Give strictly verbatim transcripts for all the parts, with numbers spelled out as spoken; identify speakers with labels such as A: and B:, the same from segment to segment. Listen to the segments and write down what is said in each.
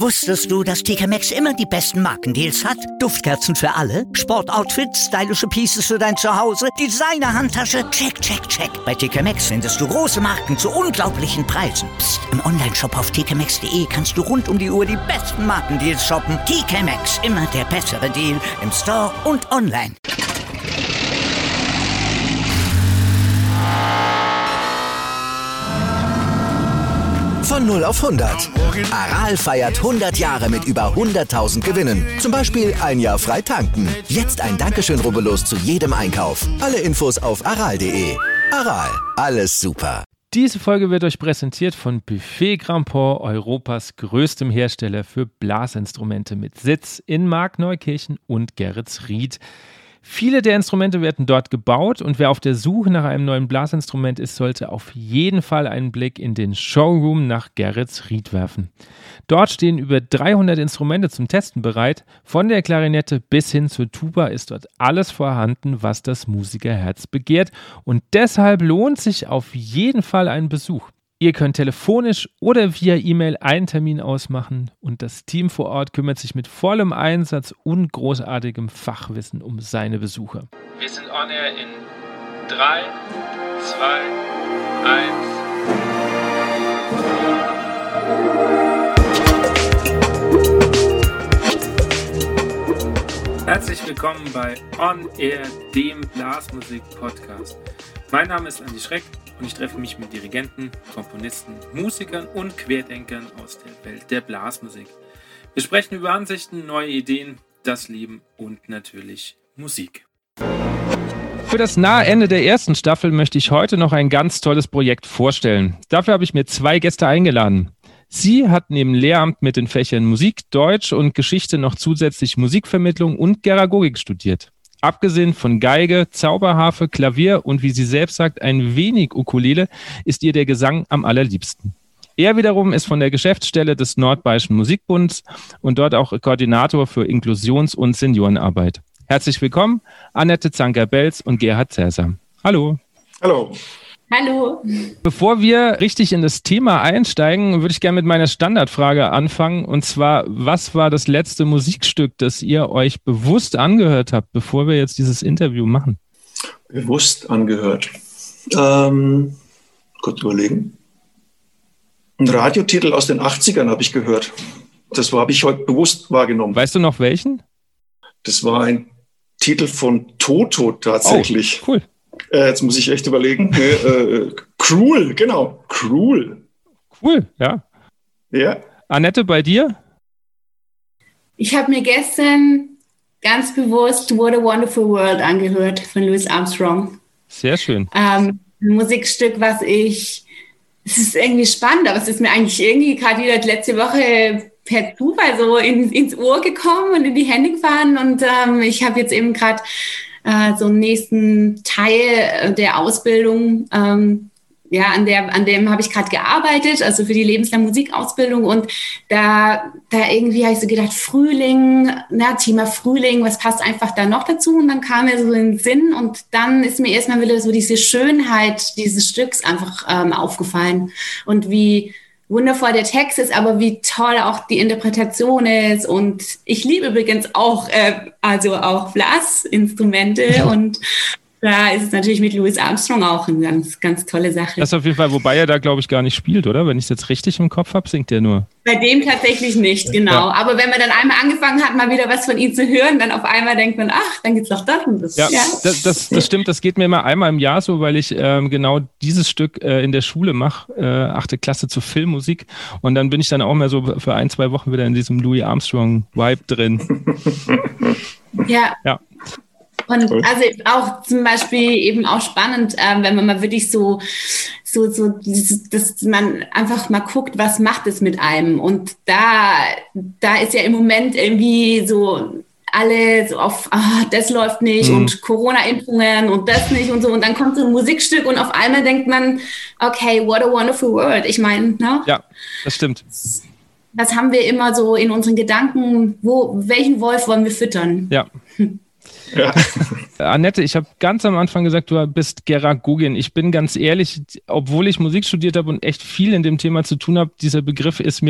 A: Wusstest du, dass T K Maxx immer die besten Markendeals hat? Duftkerzen für alle, Sportoutfits, stylische Pieces für dein Zuhause, Designer-Handtasche, check, check, check. Bei T K Maxx findest du große Marken zu unglaublichen Preisen. Psst. Im Onlineshop auf t k maxx punkt d e kannst du rund um die Uhr die besten Markendeals shoppen. T K Maxx, immer der bessere Deal im Store und online.
B: Von null auf hundert. Aral feiert hundert Jahre mit über hunderttausend Gewinnen. Zum Beispiel ein Jahr frei tanken. Jetzt ein Dankeschön, rubbellos zu jedem Einkauf. Alle Infos auf aral punkt de. Aral, alles super.
C: Diese Folge wird euch präsentiert von Buffet Grandport, Europas größtem Hersteller für Blasinstrumente mit Sitz in Markneukirchen und Geretsried. Viele der Instrumente werden dort gebaut und wer auf der Suche nach einem neuen Blasinstrument ist, sollte auf jeden Fall einen Blick in den Showroom nach Geretsried werfen. Dort stehen über dreihundert Instrumente zum Testen bereit. Von der Klarinette bis hin zur Tuba ist dort alles vorhanden, was das Musikerherz begehrt. Und deshalb lohnt sich auf jeden Fall ein Besuch. Ihr könnt telefonisch oder via E-Mail einen Termin ausmachen und das Team vor Ort kümmert sich mit vollem Einsatz und großartigem Fachwissen um seine Besucher. Wir sind on air in drei, zwei, eins. Herzlich willkommen bei On Air, dem Blasmusik-Podcast. Mein Name ist Andi Schreck und ich treffe mich mit Dirigenten, Komponisten, Musikern und Querdenkern aus der Welt der Blasmusik. Wir sprechen über Ansichten, neue Ideen, das Leben und natürlich Musik. Für das nahe Ende der ersten Staffel möchte ich heute noch ein ganz tolles Projekt vorstellen. Dafür habe ich mir zwei Gäste eingeladen. Sie hat neben Lehramt mit den Fächern Musik, Deutsch und Geschichte noch zusätzlich Musikvermittlung und Geragogik studiert. Abgesehen von Geige, Zauberharfe, Klavier und wie sie selbst sagt, ein wenig Ukulele, ist ihr der Gesang am allerliebsten. Er wiederum ist von der Geschäftsstelle des Nordbayerischen Musikbunds und dort auch Koordinator für Inklusions- und Seniorenarbeit. Herzlich willkommen, Annette Zanker-Belz und Gerhard Zerser. Hallo.
D: Hallo.
E: Hallo.
C: Bevor wir richtig in das Thema einsteigen, würde ich gerne mit meiner Standardfrage anfangen. Und zwar, was war das letzte Musikstück, das ihr euch bewusst angehört habt, bevor wir jetzt dieses Interview machen?
D: Bewusst angehört. Ähm, kurz überlegen. Ein Radiotitel aus den achtzigern habe ich gehört. Das habe ich heute bewusst wahrgenommen.
C: Weißt du noch welchen?
D: Das war ein Titel von Toto tatsächlich.
C: Oh, cool.
D: Äh, jetzt muss ich echt überlegen. äh, äh, Cruel, genau. Cruel.
C: Cool, ja.
D: Ja.
C: Annette, bei dir?
E: Ich habe mir gestern ganz bewusst What a Wonderful World angehört von Louis Armstrong.
C: Sehr schön.
E: Ähm, ein Musikstück, was ich, es ist irgendwie spannend, aber es ist mir eigentlich irgendwie gerade wieder letzte Woche per Zufall so in, ins Ohr gekommen und in die Hände gefahren und ähm, ich habe jetzt eben gerade so einen nächsten Teil der Ausbildung, ähm, ja, an der, an dem habe ich gerade gearbeitet, also für die lebenslange Musikausbildung und da, da irgendwie habe ich so gedacht, Frühling, na, Thema Frühling, was passt einfach da noch dazu? Und dann kam mir so in den Sinn und dann ist mir erstmal wieder so diese Schönheit dieses Stücks einfach ähm, aufgefallen und wie wundervoll der Text ist, aber wie toll auch die Interpretation ist. Und ich liebe übrigens auch, äh, also auch Blasinstrumente und da ist es natürlich mit Louis Armstrong auch eine ganz, ganz tolle Sache.
C: Das auf jeden Fall, wobei er da, glaube ich, gar nicht spielt, oder? Wenn ich es jetzt richtig im Kopf habe, singt er nur.
E: Bei dem tatsächlich nicht, genau. Ja. Aber wenn man dann einmal angefangen hat, mal wieder was von ihm zu hören, dann auf einmal denkt man, ach, dann geht's doch das und das.
C: Ja, ja. Das, das, das stimmt, das geht mir immer einmal im Jahr so, weil ich ähm, genau dieses Stück äh, in der Schule mache, äh, achte Klasse zur Filmmusik. Und dann bin ich dann auch mal so für ein, zwei Wochen wieder in diesem Louis Armstrong-Vibe drin.
E: Ja.
C: Ja.
E: Und also auch zum Beispiel eben auch spannend, äh, wenn man mal wirklich so, so, so, dieses, dass man einfach mal guckt, was macht es mit einem? Und da, da ist ja im Moment irgendwie so alle so auf, ah, das läuft nicht mhm. und Corona-Impfungen und das nicht und so. Und dann kommt so ein Musikstück und auf einmal denkt man, okay, what a wonderful world. Ich meine, ne?
C: Ja, das stimmt.
E: Das haben wir immer so in unseren Gedanken, wo, welchen Wolf wollen wir füttern?
C: Ja. Ja. Annette, ich habe ganz am Anfang gesagt, du bist Geragogin. Ich bin ganz ehrlich, obwohl ich Musik studiert habe und echt viel in dem Thema zu tun habe, dieser Begriff ist mir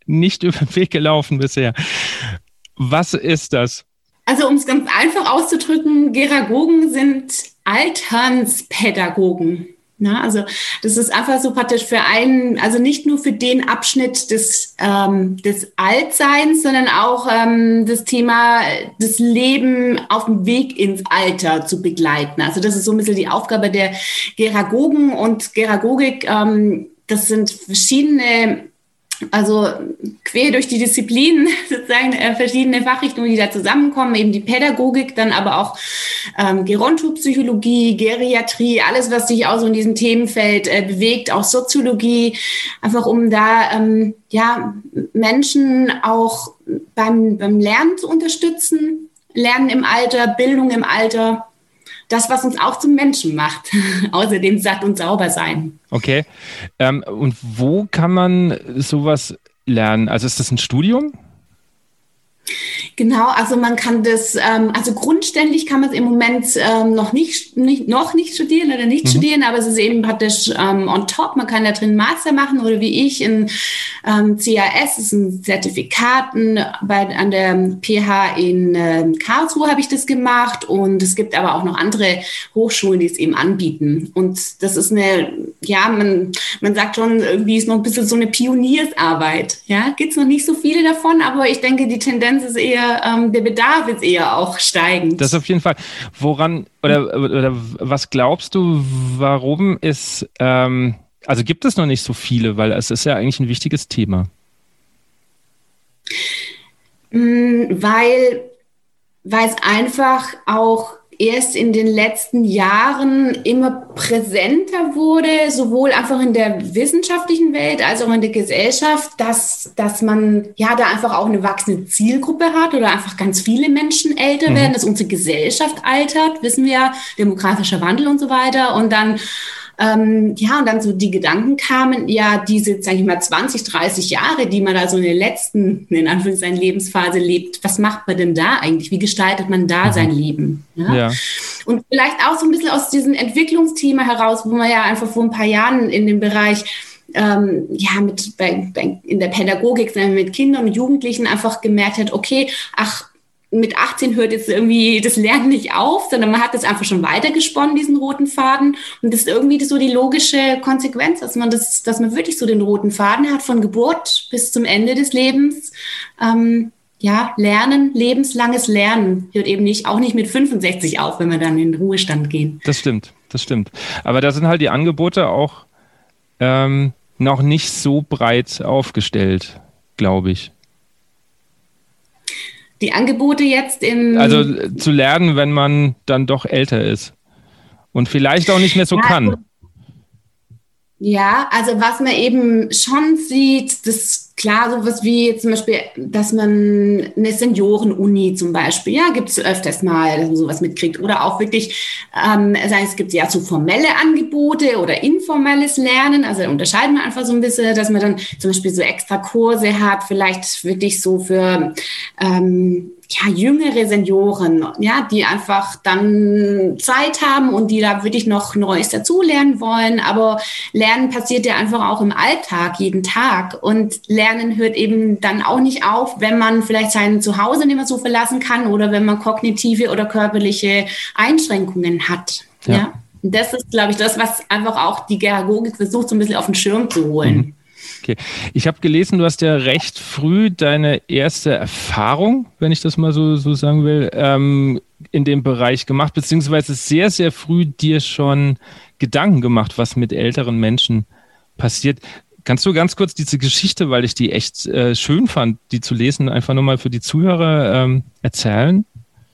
F: nicht über den Weg gelaufen bisher. Was ist das?
E: Also um es ganz einfach auszudrücken, Geragogen sind Alternspädagogen. Na, also das ist einfach so praktisch für einen, also nicht nur für den Abschnitt des, ähm, des Altseins, sondern auch ähm, das Thema, das Leben auf dem Weg ins Alter zu begleiten. Also das ist so ein bisschen die Aufgabe der Geragogen und Geragogik. Ähm, das sind verschiedene, also quer durch die Disziplinen sozusagen äh, verschiedene Fachrichtungen, die da zusammenkommen, eben die Pädagogik, dann aber auch ähm, Gerontopsychologie, Geriatrie, alles, was sich auch so in diesem Themenfeld äh, bewegt, auch Soziologie, einfach um da ähm, ja, Menschen auch beim, beim Lernen zu unterstützen, Lernen im Alter, Bildung im Alter. Das, was uns auch zum Menschen macht, außerdem satt und sauber sein.
F: Okay. Ähm, und wo kann man sowas lernen? Also ist das ein Studium?
E: Genau, also man kann das, ähm, also grundständig kann man es im Moment ähm, noch nicht, nicht noch nicht studieren oder nicht mhm. studieren, aber es ist eben praktisch ähm, on top. Man kann da drin Master machen oder wie ich in ähm, C A S, das ist ein Zertifikat, bei, an der P H in äh, Karlsruhe habe ich das gemacht und es gibt aber auch noch andere Hochschulen, die es eben anbieten. Und das ist eine, ja, man, man sagt schon, irgendwie ist noch ein bisschen so eine Pioniersarbeit. Ja, gibt es noch nicht so viele davon, aber ich denke, die Tendenz ist eher, ähm, der Bedarf ist eher auch steigend.
F: Das auf jeden Fall. Woran oder, oder was glaubst du, warum ist, ähm, also gibt es noch nicht so viele, weil es ist ja eigentlich ein wichtiges Thema.
E: Weil, weil es einfach auch erst in den letzten Jahren immer präsenter wurde, sowohl einfach in der wissenschaftlichen Welt als auch in der Gesellschaft, dass, dass man ja da einfach auch eine wachsende Zielgruppe hat oder einfach ganz viele Menschen älter mhm. werden, dass unsere Gesellschaft altert, wissen wir ja, demografischer Wandel und so weiter. Und dann Ähm, ja, und dann so die Gedanken kamen, ja, diese, sag ich mal, zwanzig, dreißig Jahre, die man da so in der letzten, in Anführungszeichen, Lebensphase lebt, was macht man denn da eigentlich? Wie gestaltet man da sein Leben? Ja? Ja. Und vielleicht auch so ein bisschen aus diesem Entwicklungsthema heraus, wo man ja einfach vor ein paar Jahren in dem Bereich Ähm, ja, mit, bei, bei, in der Pädagogik, mit Kindern und Jugendlichen einfach gemerkt hat, okay, ach, mit achtzehn hört jetzt irgendwie das Lernen nicht auf, sondern man hat das einfach schon weitergesponnen, diesen roten Faden. Und das ist irgendwie so die logische Konsequenz, dass man das, dass man wirklich so den roten Faden hat von Geburt bis zum Ende des Lebens. Ähm, ja, Lernen, lebenslanges Lernen hört eben nicht, auch nicht mit fünfundsechzig auf, wenn wir dann in den Ruhestand gehen.
F: Das stimmt, das stimmt. Aber da sind halt die Angebote auch ähm, noch nicht so breit aufgestellt, glaube ich.
E: Die Angebote jetzt im...
F: Also zu lernen, wenn man dann doch älter ist und vielleicht auch nicht mehr so ja, kann.
E: Ja, also was man eben schon sieht, das klar, sowas wie zum Beispiel, dass man eine Senioren-Uni zum Beispiel, ja, gibt es öfters mal, dass man sowas mitkriegt. Oder auch wirklich, ähm, es gibt ja so formelle Angebote oder informelles Lernen. Also da unterscheiden wir einfach so ein bisschen, dass man dann zum Beispiel so extra Kurse hat, vielleicht wirklich so für ähm, ja, jüngere Senioren, ja, die einfach dann Zeit haben und die da wirklich noch Neues dazulernen wollen. Aber Lernen passiert ja einfach auch im Alltag, jeden Tag. Und Lernen hört eben dann auch nicht auf, wenn man vielleicht sein Zuhause nicht mehr so verlassen kann oder wenn man kognitive oder körperliche Einschränkungen hat. Ja. Ja? Und das ist, glaube ich, das, was einfach auch die Geragogik versucht, so ein bisschen auf den Schirm zu holen.
F: Mhm. Okay. Ich habe gelesen, du hast ja recht früh deine erste Erfahrung, wenn ich das mal so, so sagen will, ähm, in dem Bereich gemacht, beziehungsweise sehr, sehr früh dir schon Gedanken gemacht, was mit älteren Menschen passiert. Kannst du ganz kurz diese Geschichte, weil ich die echt äh, schön fand, die zu lesen, einfach nochmal für die Zuhörer ähm, erzählen?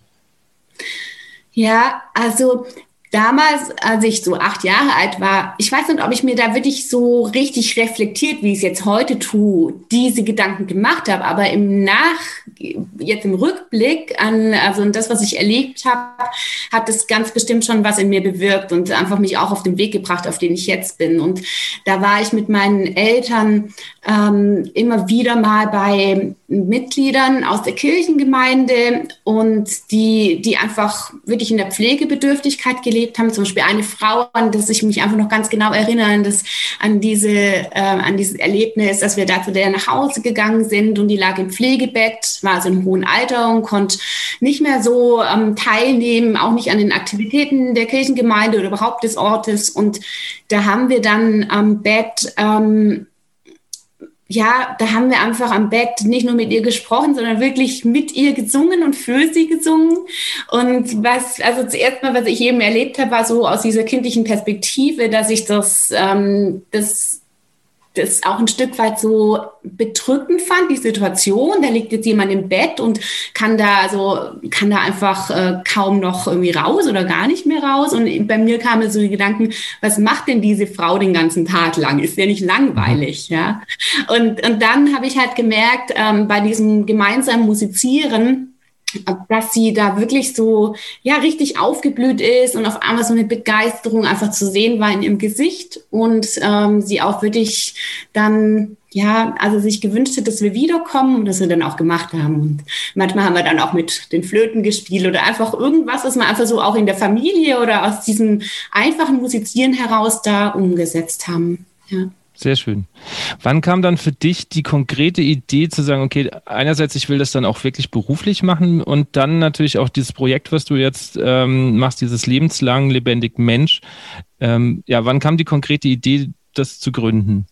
E: Ja, also... Damals, als ich so acht Jahre alt war, ich weiß nicht, ob ich mir da wirklich so richtig reflektiert, wie ich es jetzt heute tue, diese Gedanken gemacht habe. Aber im Nach, jetzt im Rückblick an, also das, was ich erlebt habe, hat es ganz bestimmt schon was in mir bewirkt und einfach mich auch auf den Weg gebracht, auf den ich jetzt bin. Und da war ich mit meinen Eltern ähm, immer wieder mal bei Mitgliedern aus der Kirchengemeinde und die, die einfach wirklich in der Pflegebedürftigkeit gelebt erlebt haben. Zum Beispiel eine Frau, an das ich mich einfach noch ganz genau erinnere, das, an, diese, äh, an dieses Erlebnis, dass wir da zu der nach Hause gegangen sind und die lag im Pflegebett, war also im hohen Alter und konnte nicht mehr so ähm, teilnehmen, auch nicht an den Aktivitäten der Kirchengemeinde oder überhaupt des Ortes. Und da haben wir dann am Bett ähm, Ja, da haben wir einfach am Bett nicht nur mit ihr gesprochen, sondern wirklich mit ihr gesungen und für sie gesungen. Und was, also zuerst mal, was ich eben erlebt habe, war so aus dieser kindlichen Perspektive, dass ich das, ähm, das, das auch ein Stück weit so bedrückend fand, die Situation. Da liegt jetzt jemand im Bett und kann da, also, kann da einfach äh, kaum noch irgendwie raus oder gar nicht mehr raus. Und bei mir kamen so die Gedanken, was macht denn diese Frau den ganzen Tag lang? Ist ja nicht langweilig, ja? Und, und dann habe ich halt gemerkt, ähm, bei diesem gemeinsamen Musizieren, dass sie da wirklich so, ja, richtig aufgeblüht ist und auf einmal so eine Begeisterung einfach zu sehen war in ihrem Gesicht und ähm, sie auch wirklich dann, ja, also sich gewünscht hat, dass wir wiederkommen und das wir dann auch gemacht haben. Und manchmal haben wir dann auch mit den Flöten gespielt oder einfach irgendwas, was wir einfach so auch in der Familie oder aus diesem einfachen Musizieren heraus da umgesetzt haben, ja.
F: Sehr schön. Wann kam dann für dich die konkrete Idee zu sagen, okay, einerseits, ich will das dann auch wirklich beruflich machen und dann natürlich auch dieses Projekt, was du jetzt ähm, machst, dieses lebenslang lebendig Mensch. Ähm, ja, wann kam die konkrete Idee, das zu gründen?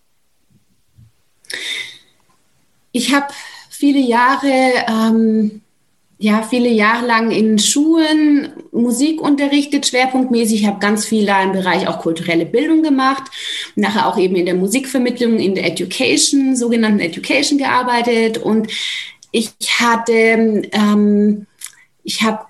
E: Ich habe viele Jahre... Ähm ja, viele Jahre lang in Schulen Musik unterrichtet, schwerpunktmäßig. Ich habe ganz viel da im Bereich auch kulturelle Bildung gemacht, nachher auch eben in der Musikvermittlung, in der Education, sogenannten Education gearbeitet. Und ich hatte, ähm, ich habe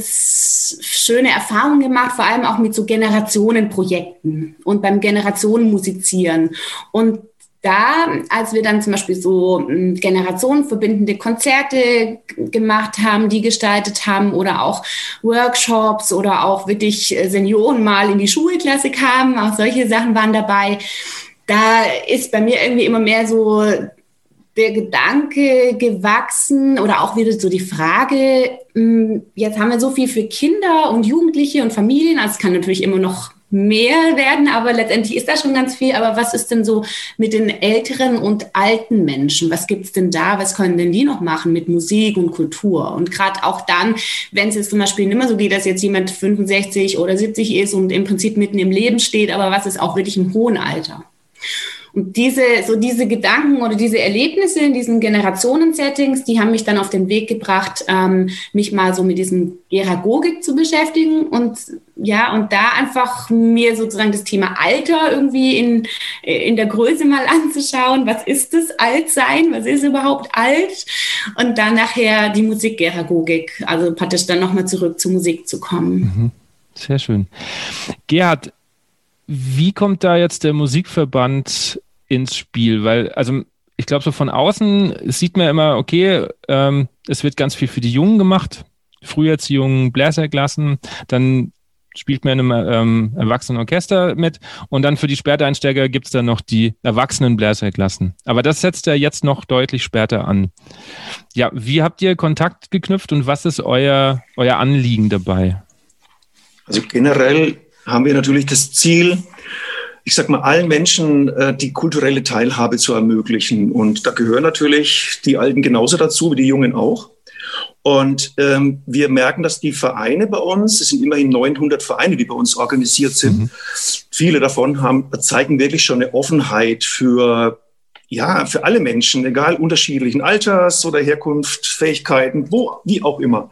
E: ganz schöne Erfahrungen gemacht, vor allem auch mit so Generationenprojekten und beim Generationenmusizieren. Und da, als wir dann zum Beispiel so generationenverbindende Konzerte gemacht haben, die gestaltet haben oder auch Workshops oder auch wirklich Senioren mal in die Schulklasse kamen, auch solche Sachen waren dabei, da ist bei mir irgendwie immer mehr so der Gedanke gewachsen oder auch wieder so die Frage, jetzt haben wir so viel für Kinder und Jugendliche und Familien, also es kann natürlich immer noch mehr werden, aber letztendlich ist da schon ganz viel. Aber was ist denn so mit den älteren und alten Menschen? Was gibt's denn da? Was können denn die noch machen mit Musik und Kultur? Und gerade auch dann, wenn es jetzt zum Beispiel nicht mehr so geht, dass jetzt jemand fünfundsechzig oder siebzig ist und im Prinzip mitten im Leben steht, aber was ist auch wirklich im hohen Alter? Und diese, so diese Gedanken oder diese Erlebnisse in diesen Generationen-Settings, die haben mich dann auf den Weg gebracht, ähm, mich mal so mit diesem Geragogik zu beschäftigen und ja, und da einfach mir sozusagen das Thema Alter irgendwie in, in der Größe mal anzuschauen. Was ist das Altsein? Was ist überhaupt alt? Und dann nachher die Musikgeragogik, also praktisch dann nochmal zurück zur Musik zu kommen.
F: Sehr schön. Gerhard, wie kommt da jetzt der Musikverband ins Spiel? Weil, also ich glaube, so von außen sieht man immer, okay, ähm, es wird ganz viel für die Jungen gemacht, Früherziehung, Bläserklassen, dann spielt man in einem ähm, Erwachsenenorchester mit und dann für die Späteinsteiger gibt es dann noch die erwachsenen Bläserklassen. Aber das setzt ja jetzt noch deutlich später an. Ja, wie habt ihr Kontakt geknüpft und was ist euer, euer Anliegen dabei?
D: Also generell haben wir natürlich das Ziel, ich sag mal, allen Menschen äh, die kulturelle Teilhabe zu ermöglichen. Und da gehören natürlich die Alten genauso dazu wie die Jungen auch. Und ähm, wir merken, dass die Vereine bei uns, es sind immerhin neunhundert Vereine, die bei uns organisiert sind, mhm. viele davon haben, zeigen wirklich schon eine Offenheit für, ja, für alle Menschen, egal unterschiedlichen Alters oder Herkunft, Fähigkeiten, wo, wie auch immer.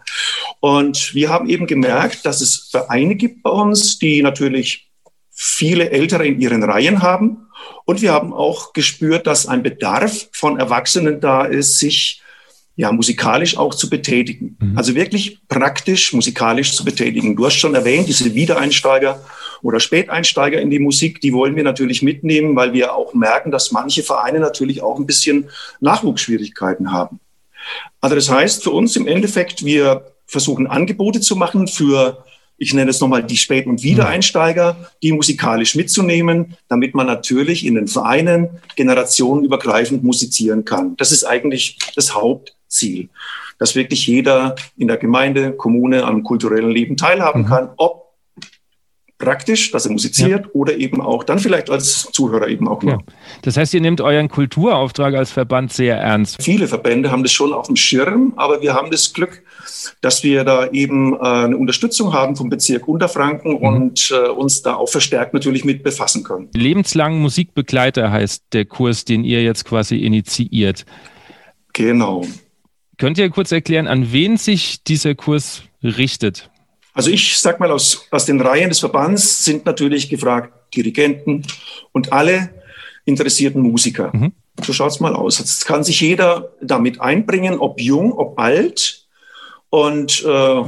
D: Und wir haben eben gemerkt, dass es Vereine gibt bei uns, die natürlich viele Ältere in ihren Reihen haben. Und wir haben auch gespürt, dass ein Bedarf von Erwachsenen da ist, sich ja musikalisch auch zu betätigen. Mhm. Also wirklich praktisch musikalisch zu betätigen. Du hast schon erwähnt, diese Wiedereinsteiger oder Späteinsteiger in die Musik, die wollen wir natürlich mitnehmen, weil wir auch merken, dass manche Vereine natürlich auch ein bisschen Nachwuchsschwierigkeiten haben. Also das heißt für uns im Endeffekt, wir versuchen Angebote zu machen für, ich nenne es nochmal die Spät- und Wiedereinsteiger, die musikalisch mitzunehmen, damit man natürlich in den Vereinen generationenübergreifend musizieren kann. Das ist eigentlich das Hauptziel, dass wirklich jeder in der Gemeinde, Kommune am kulturellen Leben teilhaben mhm. kann, ob praktisch, dass er musiziert ja. oder eben auch dann vielleicht als Zuhörer eben auch noch.
F: Ja. Das heißt, ihr nehmt euren Kulturauftrag als Verband sehr ernst.
D: Viele Verbände haben das schon auf dem Schirm, aber wir haben das Glück, dass wir da eben äh, eine Unterstützung haben vom Bezirk Unterfranken mhm. und äh, uns da auch verstärkt natürlich mit befassen können.
F: Lebenslang Musikbegleiter heißt der Kurs, den ihr jetzt quasi initiiert.
D: Genau.
F: Könnt ihr kurz erklären, an wen sich dieser Kurs richtet?
D: Also ich sag mal, aus, aus den Reihen des Verbands sind natürlich gefragt Dirigenten und alle interessierten Musiker. Mhm. So schaut's mal aus. Jetzt kann sich jeder damit einbringen, ob jung, ob alt. Und äh,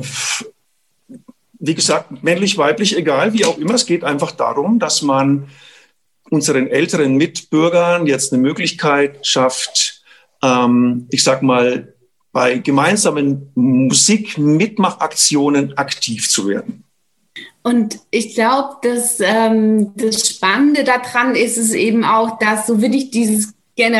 D: wie gesagt, männlich, weiblich, egal, wie auch immer. Es geht einfach darum, dass man unseren älteren Mitbürgern jetzt eine Möglichkeit schafft, ähm, ich sag mal, bei gemeinsamen Musik-Mitmachaktionen aktiv zu werden.
E: Und ich glaube, dass ähm, das Spannende daran ist es eben auch, dass so wirklich dieses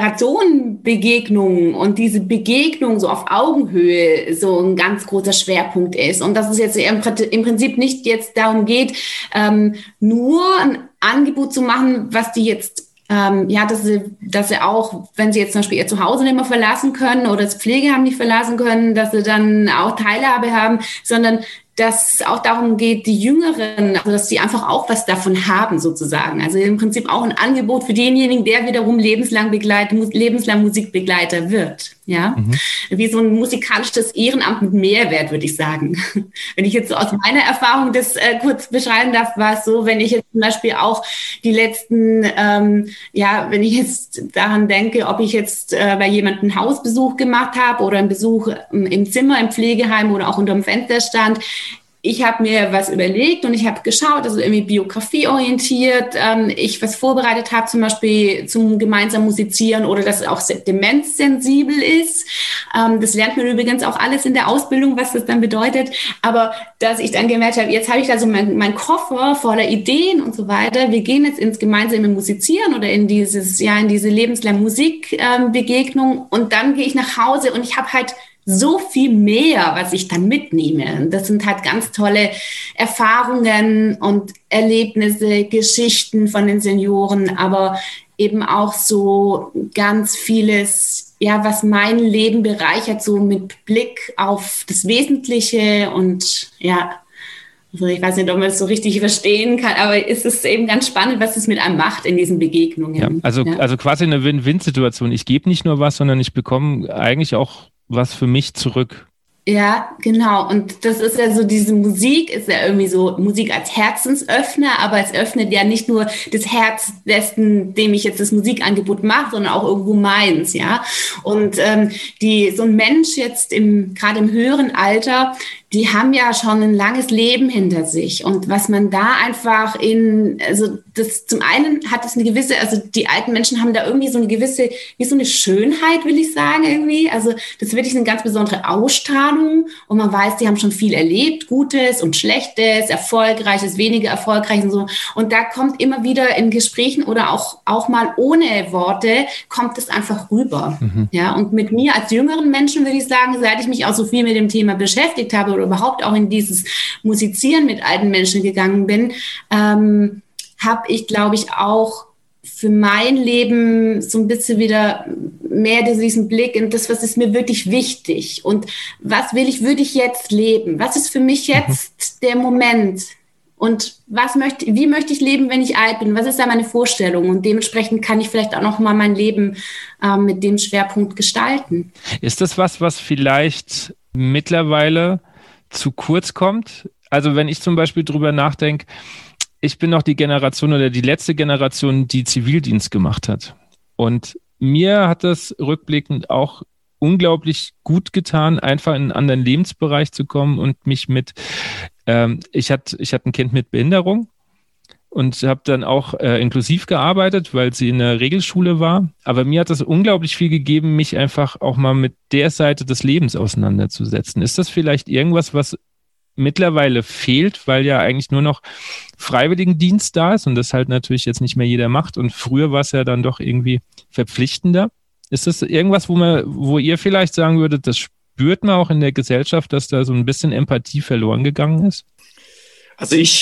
E: Generationenbegegnungen und diese Begegnung so auf Augenhöhe so ein ganz großer Schwerpunkt ist. Und dass es jetzt im Prinzip nicht jetzt darum geht, ähm, nur ein Angebot zu machen, was die jetzt Ähm, ja, dass sie, dass sie auch, wenn sie jetzt zum Beispiel ihr Zuhause nicht mehr verlassen können oder das Pflegeheim nicht verlassen können, dass sie dann auch Teilhabe haben, sondern dass es auch darum geht, die Jüngeren, also dass sie einfach auch was davon haben sozusagen. Also im Prinzip auch ein Angebot für denjenigen, der wiederum lebenslang Begleiter, lebenslang Musikbegleiter wird. Ja, mhm. Wie so ein musikalisches Ehrenamt mit Mehrwert, würde ich sagen. Wenn ich jetzt so aus meiner Erfahrung das äh, kurz beschreiben darf, war es so, wenn ich jetzt zum Beispiel auch die letzten, ähm, ja, wenn ich jetzt daran denke, ob ich jetzt äh, bei jemandem einen Hausbesuch gemacht habe oder einen Besuch ähm, im Zimmer, im Pflegeheim oder auch unterm Fenster stand, ich habe mir was überlegt und ich habe geschaut, also irgendwie biografieorientiert, ähm, ich was vorbereitet habe, zum Beispiel zum gemeinsamen Musizieren oder dass es auch demenzsensibel ist. Ähm, das lernt man übrigens auch alles in der Ausbildung, was das dann bedeutet. Aber dass ich dann gemerkt habe, jetzt habe ich da so meinen mein Koffer voller Ideen und so weiter. Wir gehen jetzt ins gemeinsame Musizieren oder in dieses, ja, in diese lebenslange Musikbegegnung ähm, und dann gehe ich nach Hause und ich habe halt so viel mehr, was ich dann mitnehme. Das sind halt ganz tolle Erfahrungen und Erlebnisse, Geschichten von den Senioren, aber eben auch so ganz vieles, ja, was mein Leben bereichert, so mit Blick auf das Wesentliche und ja, also ich weiß nicht, ob man es so richtig verstehen kann, aber es ist eben ganz spannend, was es mit einem macht in diesen Begegnungen.
F: Ja, also, ja. also quasi eine Win-Win-Situation. Ich gebe nicht nur was, sondern ich bekomme eigentlich auch was für mich zurück.
E: Ja, genau. Und das ist ja so, diese Musik ist ja irgendwie so Musik als Herzensöffner, aber es öffnet ja nicht nur das Herz dessen, dem ich jetzt das Musikangebot mache, sondern auch irgendwo meins, ja. Und ähm, die so ein Mensch jetzt im gerade im höheren Alter, die haben ja schon ein langes Leben hinter sich. Und was man da einfach in, also das zum einen hat es eine gewisse, also die alten Menschen haben da irgendwie so eine gewisse, wie so eine Schönheit, will ich sagen, irgendwie. Also das ist wirklich eine ganz besondere Ausstrahlung. Und man weiß, die haben schon viel erlebt, Gutes und Schlechtes, Erfolgreiches, weniger Erfolgreiches und so. Und da kommt immer wieder in Gesprächen oder auch, auch mal ohne Worte, kommt es einfach rüber. Mhm. Ja, und mit mir als jüngeren Menschen würde ich sagen, seit ich mich auch so viel mit dem Thema beschäftigt habe oder überhaupt auch in dieses Musizieren mit alten Menschen gegangen bin, ähm, habe ich, glaube ich, auch für mein Leben so ein bisschen wieder mehr diesen Blick in das, was ist mir wirklich wichtig und was will ich, würde ich jetzt leben? Was ist für mich jetzt der Moment? Und was möchte, wie möchte ich leben, wenn ich alt bin? Was ist da meine Vorstellung? Und dementsprechend kann ich vielleicht auch noch mal mein Leben äh, mit dem Schwerpunkt gestalten.
F: Ist das was, was vielleicht mittlerweile zu kurz kommt? Also wenn ich zum Beispiel drüber nachdenke, ich bin noch die Generation oder die letzte Generation, die Zivildienst gemacht hat. Und mir hat das rückblickend auch unglaublich gut getan, einfach in einen anderen Lebensbereich zu kommen und mich mit, ähm, ich hatte ich hatte ein Kind mit Behinderung und habe dann auch äh, inklusiv gearbeitet, weil sie in der Regelschule war. Aber mir hat das unglaublich viel gegeben, mich einfach auch mal mit der Seite des Lebens auseinanderzusetzen. Ist das vielleicht irgendwas, was mittlerweile fehlt, weil ja eigentlich nur noch Freiwilligendienst da ist und das halt natürlich jetzt nicht mehr jeder macht und früher war es ja dann doch irgendwie verpflichtender. Ist das irgendwas, wo man, wo ihr vielleicht sagen würdet, das spürt man auch in der Gesellschaft, dass da so ein bisschen Empathie verloren gegangen ist?
D: Also ich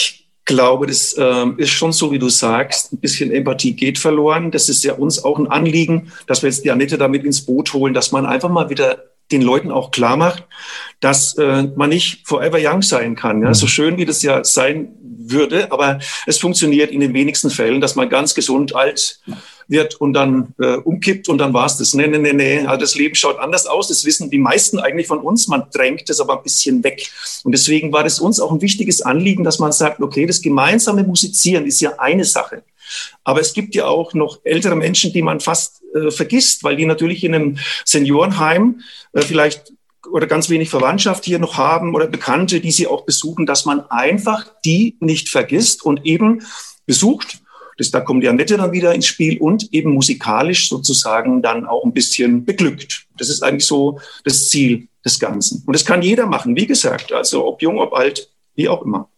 D: glaube, das äh, ist schon so, wie du sagst, ein bisschen Empathie geht verloren. Das ist ja uns auch ein Anliegen, dass wir jetzt die Annette damit ins Boot holen, dass man einfach mal wieder den Leuten auch klar macht, dass äh, man nicht forever young sein kann. Ja? So schön, wie das ja sein würde, aber es funktioniert in den wenigsten Fällen, dass man ganz gesund alt wird und dann äh, umkippt und dann war es das. Nee, nee, nee, nee, also das Leben schaut anders aus. Das wissen die meisten eigentlich von uns. Man drängt es aber ein bisschen weg. Und deswegen war das uns auch ein wichtiges Anliegen, dass man sagt, okay, das gemeinsame Musizieren ist ja eine Sache. Aber es gibt ja auch noch ältere Menschen, die man fast äh, vergisst, weil die natürlich in einem Seniorenheim äh, vielleicht oder ganz wenig Verwandtschaft hier noch haben oder Bekannte, die sie auch besuchen, dass man einfach die nicht vergisst und eben besucht. Das, da kommt die Annette dann wieder ins Spiel und eben musikalisch sozusagen dann auch ein bisschen beglückt. Das ist eigentlich so das Ziel des Ganzen. Und das kann jeder machen, wie gesagt, also ob jung, ob alt, wie auch immer.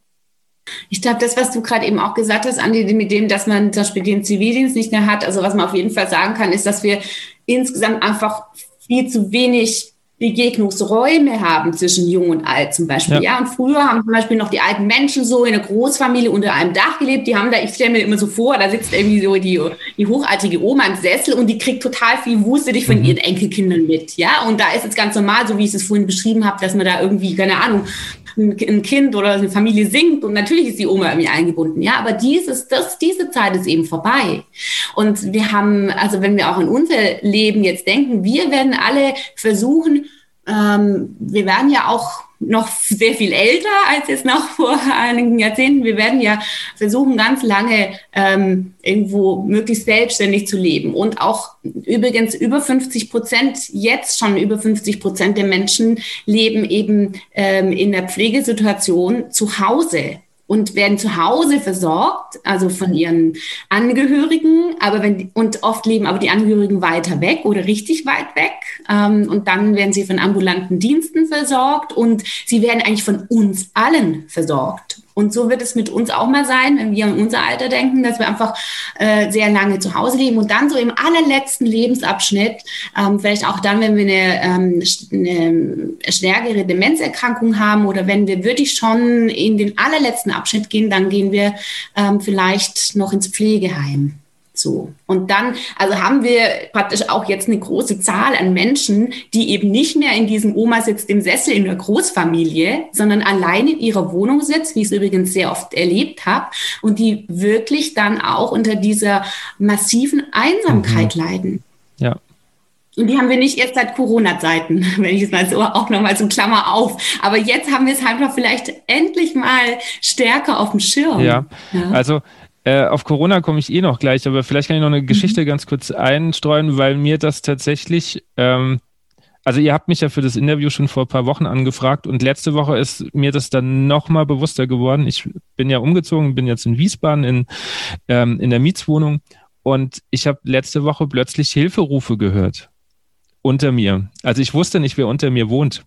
E: Ich glaube, das, was du gerade eben auch gesagt hast, Andi, mit dem, dass man zum Beispiel den Zivildienst nicht mehr hat, also was man auf jeden Fall sagen kann, ist, dass wir insgesamt einfach viel zu wenig Begegnungsräume haben zwischen Jung und Alt zum Beispiel. Ja. ja, und früher haben zum Beispiel noch die alten Menschen so in der Großfamilie unter einem Dach gelebt. Die haben da, ich stelle mir immer so vor, da sitzt irgendwie so die, die hochaltige Oma im Sessel und die kriegt total viel Wuselig von mhm. ihren Enkelkindern mit. Ja, und da ist es ganz normal, so wie ich es vorhin beschrieben habe, dass man da irgendwie, keine Ahnung, ein Kind oder eine Familie singt und natürlich ist die Oma irgendwie eingebunden, ja, aber dieses, das, diese Zeit ist eben vorbei. Und wir haben, also wenn wir auch an unser Leben jetzt denken, wir werden alle versuchen, ähm, wir werden ja auch noch sehr viel älter als jetzt noch vor einigen Jahrzehnten. Wir werden ja versuchen, ganz lange ähm, irgendwo möglichst selbstständig zu leben. Und auch übrigens über fünfzig Prozent, jetzt schon über fünfzig Prozent der Menschen leben eben ähm, in der Pflegesituation zu Hause und werden zu Hause versorgt, also von ihren Angehörigen, aber wenn, und oft leben aber die Angehörigen weiter weg oder richtig weit weg, ähm, und dann werden sie von ambulanten Diensten versorgt und sie werden eigentlich von uns allen versorgt. Und so wird es mit uns auch mal sein, wenn wir an unser Alter denken, dass wir einfach äh, sehr lange zu Hause leben und dann so im allerletzten Lebensabschnitt, ähm, vielleicht auch dann, wenn wir eine, ähm, eine stärkere Demenzerkrankung haben oder wenn wir wirklich schon in den allerletzten Abschnitt gehen, dann gehen wir ähm, vielleicht noch ins Pflegeheim. So. Und dann, also haben wir praktisch auch jetzt eine große Zahl an Menschen, die eben nicht mehr in diesem Oma sitzt im Sessel in der Großfamilie, sondern allein in ihrer Wohnung sitzt, wie ich es übrigens sehr oft erlebt habe, und die wirklich dann auch unter dieser massiven Einsamkeit mhm. leiden.
F: Ja.
E: Und die haben wir nicht erst seit Corona-Zeiten, wenn ich es mal so auch nochmal so Klammer auf. Aber jetzt haben wir es einfach vielleicht endlich mal stärker auf dem Schirm.
F: Ja, ja. also auf Corona komme ich eh noch gleich, aber vielleicht kann ich noch eine Geschichte mhm. ganz kurz einstreuen, weil mir das tatsächlich, ähm, also ihr habt mich ja für das Interview schon vor ein paar Wochen angefragt und letzte Woche ist mir das dann nochmal bewusster geworden. Ich bin ja umgezogen, bin jetzt in Wiesbaden in, ähm, in der Mietswohnung und ich habe letzte Woche plötzlich Hilferufe gehört unter mir. Also ich wusste nicht, wer unter mir wohnt.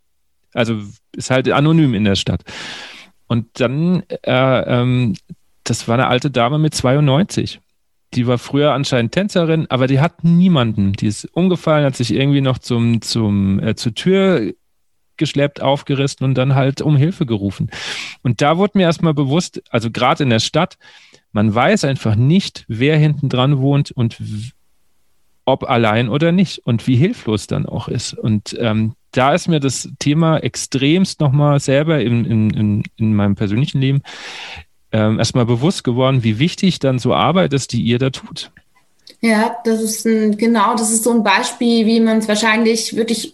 F: Also ist halt anonym in der Stadt. Und dann äh, ähm, das war eine alte Dame mit zweiundneunzig. Die war früher anscheinend Tänzerin, aber die hat niemanden. Die ist umgefallen, hat sich irgendwie noch zum, zum, äh, zur Tür geschleppt, aufgerissen und dann halt um Hilfe gerufen. Und da wurde mir erstmal bewusst, also gerade in der Stadt, man weiß einfach nicht, wer hinten dran wohnt und w- ob allein oder nicht und wie hilflos dann auch ist. Und ähm, da ist mir das Thema extremst nochmal selber in, in, in, in meinem persönlichen Leben Ähm, erstmal bewusst geworden, wie wichtig dann so Arbeit ist, die ihr da tut.
E: Ja, das ist ein, genau, das ist so ein Beispiel, wie man es wahrscheinlich wirklich,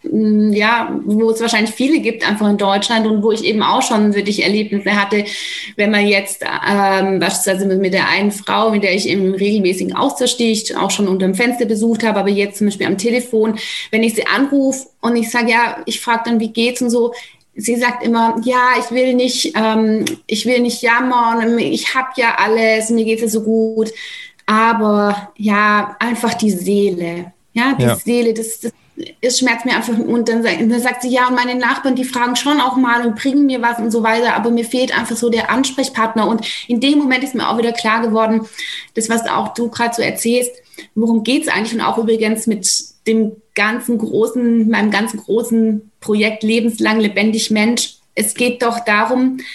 E: ja, wo es wahrscheinlich viele gibt, einfach in Deutschland und wo ich eben auch schon wirklich Erlebnisse hatte, wenn man jetzt ähm, beispielsweise mit der einen Frau, mit der ich im regelmäßigen Austaustehe, die ich auch schon unter dem Fenster besucht habe, aber jetzt zum Beispiel am Telefon, wenn ich sie anrufe und ich sage, ja, ich frage dann, wie geht's und so, sie sagt immer, ja, ich will nicht, ähm, ich will nicht jammern, ich habe ja alles, mir geht es so gut, aber ja, einfach die Seele, ja, die ja. Seele, das, das, das schmerzt mir einfach. Und dann, dann sagt sie, ja, und meine Nachbarn, die fragen schon auch mal und bringen mir was und so weiter, aber mir fehlt einfach so der Ansprechpartner. Und in dem Moment ist mir auch wieder klar geworden, das, was auch du gerade so erzählst, worum geht's eigentlich? Und auch übrigens mit dem ganzen großen, meinem ganzen großen Projekt Lebenslang lebendig Mensch. Es geht doch darum,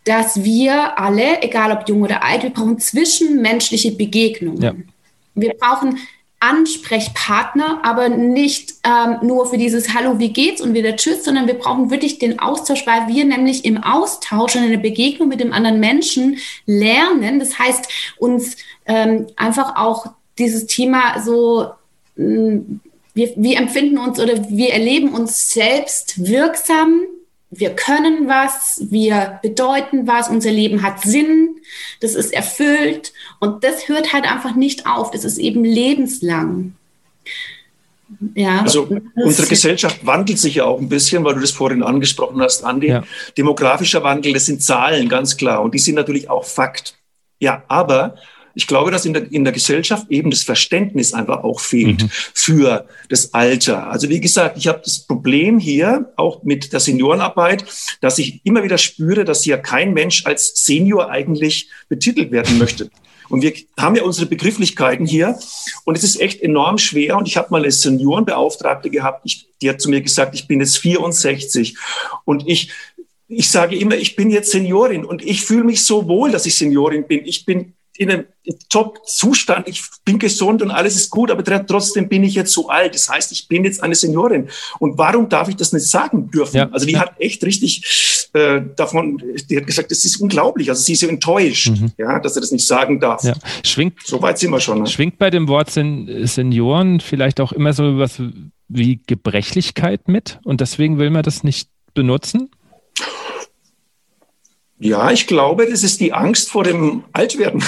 E: dass wir alle, egal ob jung oder alt, wir brauchen zwischenmenschliche Begegnungen. Ja. Wir brauchen Ansprechpartner, aber nicht ähm, nur für dieses Hallo, wie geht's und wieder Tschüss, sondern wir brauchen wirklich den Austausch, weil wir nämlich im Austausch und in der Begegnung mit dem anderen Menschen lernen. Das heißt, uns ähm, einfach auch dieses Thema so, mh, wir, wir empfinden uns oder wir erleben uns selbst wirksam. Wir können was, wir bedeuten was, unser Leben hat Sinn, das ist erfüllt und das hört halt einfach nicht auf, das ist eben lebenslang. Ja.
D: Also unsere Gesellschaft wandelt sich ja auch ein bisschen, weil du das vorhin angesprochen hast, Andi. Ja. Demografischer Wandel, das sind Zahlen, ganz klar, und die sind natürlich auch Fakt. Ja, aber ich glaube, dass in der, in der Gesellschaft eben das Verständnis einfach auch fehlt mhm. für das Alter. Also wie gesagt, ich habe das Problem hier auch mit der Seniorenarbeit, dass ich immer wieder spüre, dass hier kein Mensch als Senior eigentlich betitelt werden möchte. Und wir haben ja unsere Begrifflichkeiten hier und es ist echt enorm schwer. Und ich habe mal eine Seniorenbeauftragte gehabt, ich, die hat zu mir gesagt, ich bin jetzt vierundsechzig und ich ich sage immer, ich bin jetzt Seniorin und ich fühle mich so wohl, dass ich Seniorin bin. Ich bin in einem Top-Zustand, ich bin gesund und alles ist gut, aber trotzdem bin ich jetzt so alt. Das heißt, ich bin jetzt eine Seniorin. Und warum darf ich das nicht sagen dürfen? Ja. Also die hat echt richtig äh, davon, die hat gesagt, das ist unglaublich. Also sie ist so enttäuscht, mhm. ja, dass er das nicht sagen darf. Ja.
F: Schwingt,
D: so weit sind wir schon. Ne?
F: Schwingt bei dem Wort Sen- Senioren vielleicht auch immer so was wie Gebrechlichkeit mit? Und deswegen will man das nicht benutzen?
D: Ja, ich glaube, das ist die Angst vor dem Altwerden.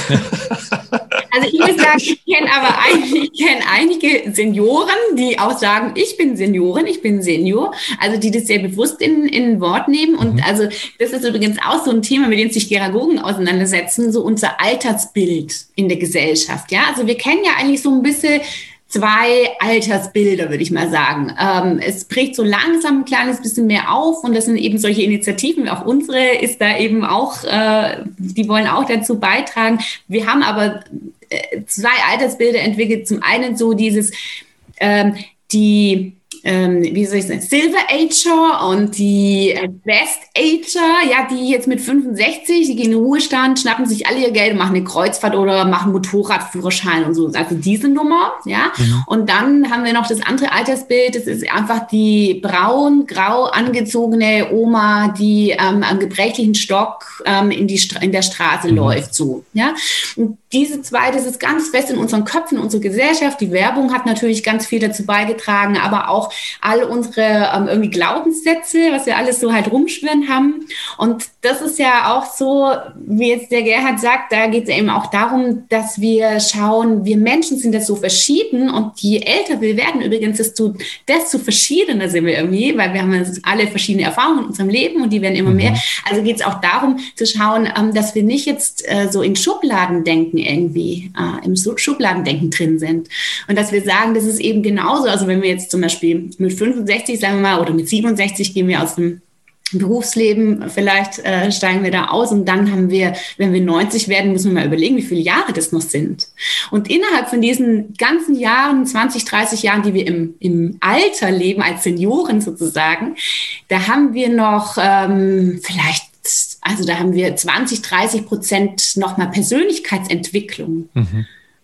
E: Also ich muss sagen, ich kenne aber ein, ich kenn einige Senioren, die auch sagen, ich bin Seniorin, ich bin Senior, also die das sehr bewusst in, in Wort nehmen. Und mhm. also das ist übrigens auch so ein Thema, mit dem sich Geragogen auseinandersetzen, so unser Altersbild in der Gesellschaft. Ja, also wir kennen ja eigentlich so ein bisschen zwei Altersbilder, würde ich mal sagen. Ähm, es bricht so langsam ein kleines bisschen mehr auf und das sind eben solche Initiativen, auch unsere ist da eben auch, äh, die wollen auch dazu beitragen. Wir haben aber äh, zwei Altersbilder entwickelt. Zum einen so dieses, ähm, die Ähm, wie soll ich sagen, Silver Ager und die äh, Best Ager, ja, die jetzt mit fünfundsechzig, die gehen in den Ruhestand, schnappen sich alle ihr Geld, machen eine Kreuzfahrt oder machen Motorradführerschein und so. Also diese Nummer, ja. Mhm. Und dann haben wir noch das andere Altersbild, das ist einfach die braun, grau angezogene Oma, die ähm, am gebrechlichen Stock ähm, in, die Stra- in der Straße mhm. läuft, so, ja. Und diese zwei, das ist ganz fest in unseren Köpfen, unsere Gesellschaft. Die Werbung hat natürlich ganz viel dazu beigetragen, aber auch all unsere ähm, irgendwie Glaubenssätze, was wir alles so halt rumschwirren haben. Und das ist ja auch so, wie jetzt der Gerhard sagt, da geht es eben auch darum, dass wir schauen, wir Menschen sind das so verschieden und je älter wir werden, übrigens, desto, desto verschiedener sind wir irgendwie, weil wir haben alle verschiedene Erfahrungen in unserem Leben und die werden immer mhm. mehr. Also geht es auch darum zu schauen, ähm, dass wir nicht jetzt äh, so in Schubladen denken irgendwie, äh, im Schubladendenken drin sind. Und dass wir sagen, das ist eben genauso, also wenn wir jetzt zum Beispiel mit fünfundsechzig, sagen wir mal, oder mit siebenundsechzig gehen wir aus dem Berufsleben, vielleicht äh, steigen wir da aus und dann haben wir, wenn wir neunzig werden, müssen wir mal überlegen, wie viele Jahre das noch sind. Und innerhalb von diesen ganzen Jahren, zwanzig, dreißig Jahren, die wir im, im Alter leben, als Senioren sozusagen, da haben wir noch ähm, vielleicht, also da haben wir zwanzig, dreißig Prozent nochmal Persönlichkeitsentwicklung. Mhm.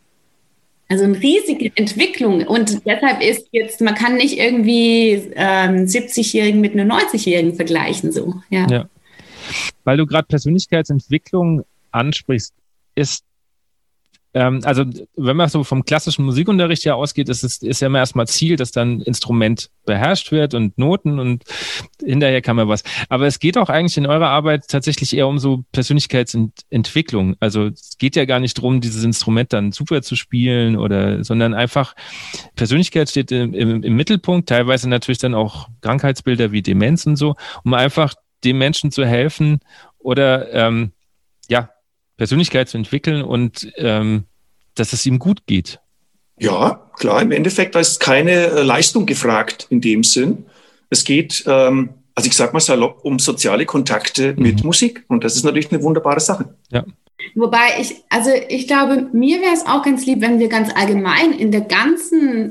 E: Also eine riesige Entwicklung und deshalb ist jetzt, man kann nicht irgendwie ähm, siebzigjährigen mit einem neunzigjährigen vergleichen, so, ja.
F: Ja. Weil du gerade Persönlichkeitsentwicklung ansprichst, ist, ähm, also wenn man so vom klassischen Musikunterricht ja ausgeht, ist es ist ja immer erstmal Ziel, dass dann Instrument beherrscht wird und Noten und hinterher kann man was. Aber es geht auch eigentlich in eurer Arbeit tatsächlich eher um so Persönlichkeitsentwicklung. Also es geht ja gar nicht darum, dieses Instrument dann super zu spielen oder, sondern einfach Persönlichkeit steht im, im, im Mittelpunkt, teilweise natürlich dann auch Krankheitsbilder wie Demenz und so, um einfach dem Menschen zu helfen oder ähm, ja, Persönlichkeit zu entwickeln und ähm, dass es ihm gut geht.
D: Ja, klar, im Endeffekt da ist keine äh, Leistung gefragt in dem Sinn. Es geht, ähm, also ich sag mal salopp, um soziale Kontakte mhm. mit Musik und das ist natürlich eine wunderbare Sache.
F: Ja.
E: Wobei ich, also ich glaube, mir wäre es auch ganz lieb, wenn wir ganz allgemein in der ganzen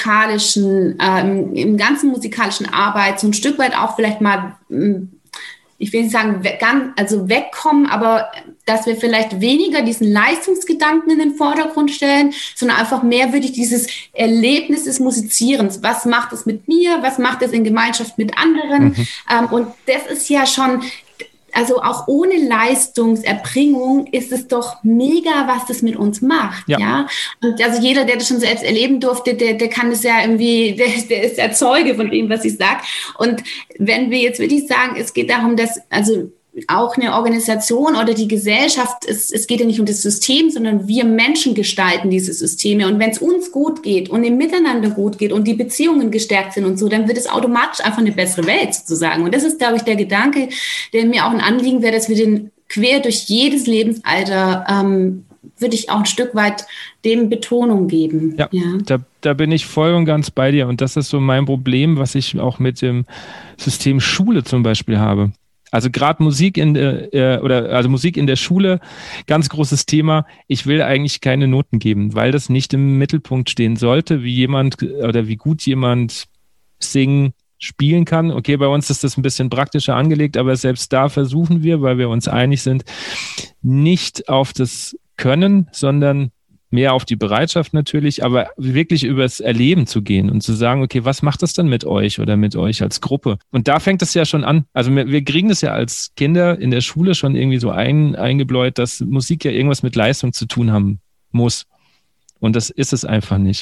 E: musikalischen, ähm, im ganzen musikalischen Arbeit so ein Stück weit auch vielleicht mal ähm, ich will nicht sagen, ganz, also wegkommen, aber dass wir vielleicht weniger diesen Leistungsgedanken in den Vordergrund stellen, sondern einfach mehr wirklich dieses Erlebnis des Musizierens. Was macht es mit mir? Was macht es in Gemeinschaft mit anderen? Mhm. Ähm, und das ist ja schon, also auch ohne Leistungserbringung ist es doch mega, was das mit uns macht. Ja. ja? Und also jeder, der das schon selbst erleben durfte, der, der kann das ja irgendwie, der, der ist der Zeuge von dem, was ich sage. Und wenn wir jetzt wirklich sagen, es geht darum, dass, also auch eine Organisation oder die Gesellschaft, es, es geht ja nicht um das System, sondern wir Menschen gestalten diese Systeme. Und wenn es uns gut geht und im Miteinander gut geht und die Beziehungen gestärkt sind und so, dann wird es automatisch einfach eine bessere Welt sozusagen. Und das ist, glaube ich, der Gedanke, der mir auch ein Anliegen wäre, dass wir den quer durch jedes Lebensalter, ähm, würde ich auch ein Stück weit dem Betonung geben.
F: Ja, ja. Da, da bin ich voll und ganz bei dir. Und das ist so mein Problem, was ich auch mit dem System Schule zum Beispiel habe. Also gerade Musik in der, äh, oder also Musik in der Schule, ganz großes Thema. Ich will eigentlich keine Noten geben, weil das nicht im Mittelpunkt stehen sollte, wie jemand oder wie gut jemand singen, spielen kann. Okay, bei uns ist das ein bisschen praktischer angelegt, aber selbst da versuchen wir, weil wir uns einig sind, nicht auf das Können, sondern mehr auf die Bereitschaft natürlich, aber wirklich übers Erleben zu gehen und zu sagen, okay, was macht das dann mit euch oder mit euch als Gruppe? Und da fängt es ja schon an. Also wir, wir kriegen das ja als Kinder in der Schule schon irgendwie so ein, eingebläut, dass Musik ja irgendwas mit Leistung zu tun haben muss. Und das ist es einfach nicht.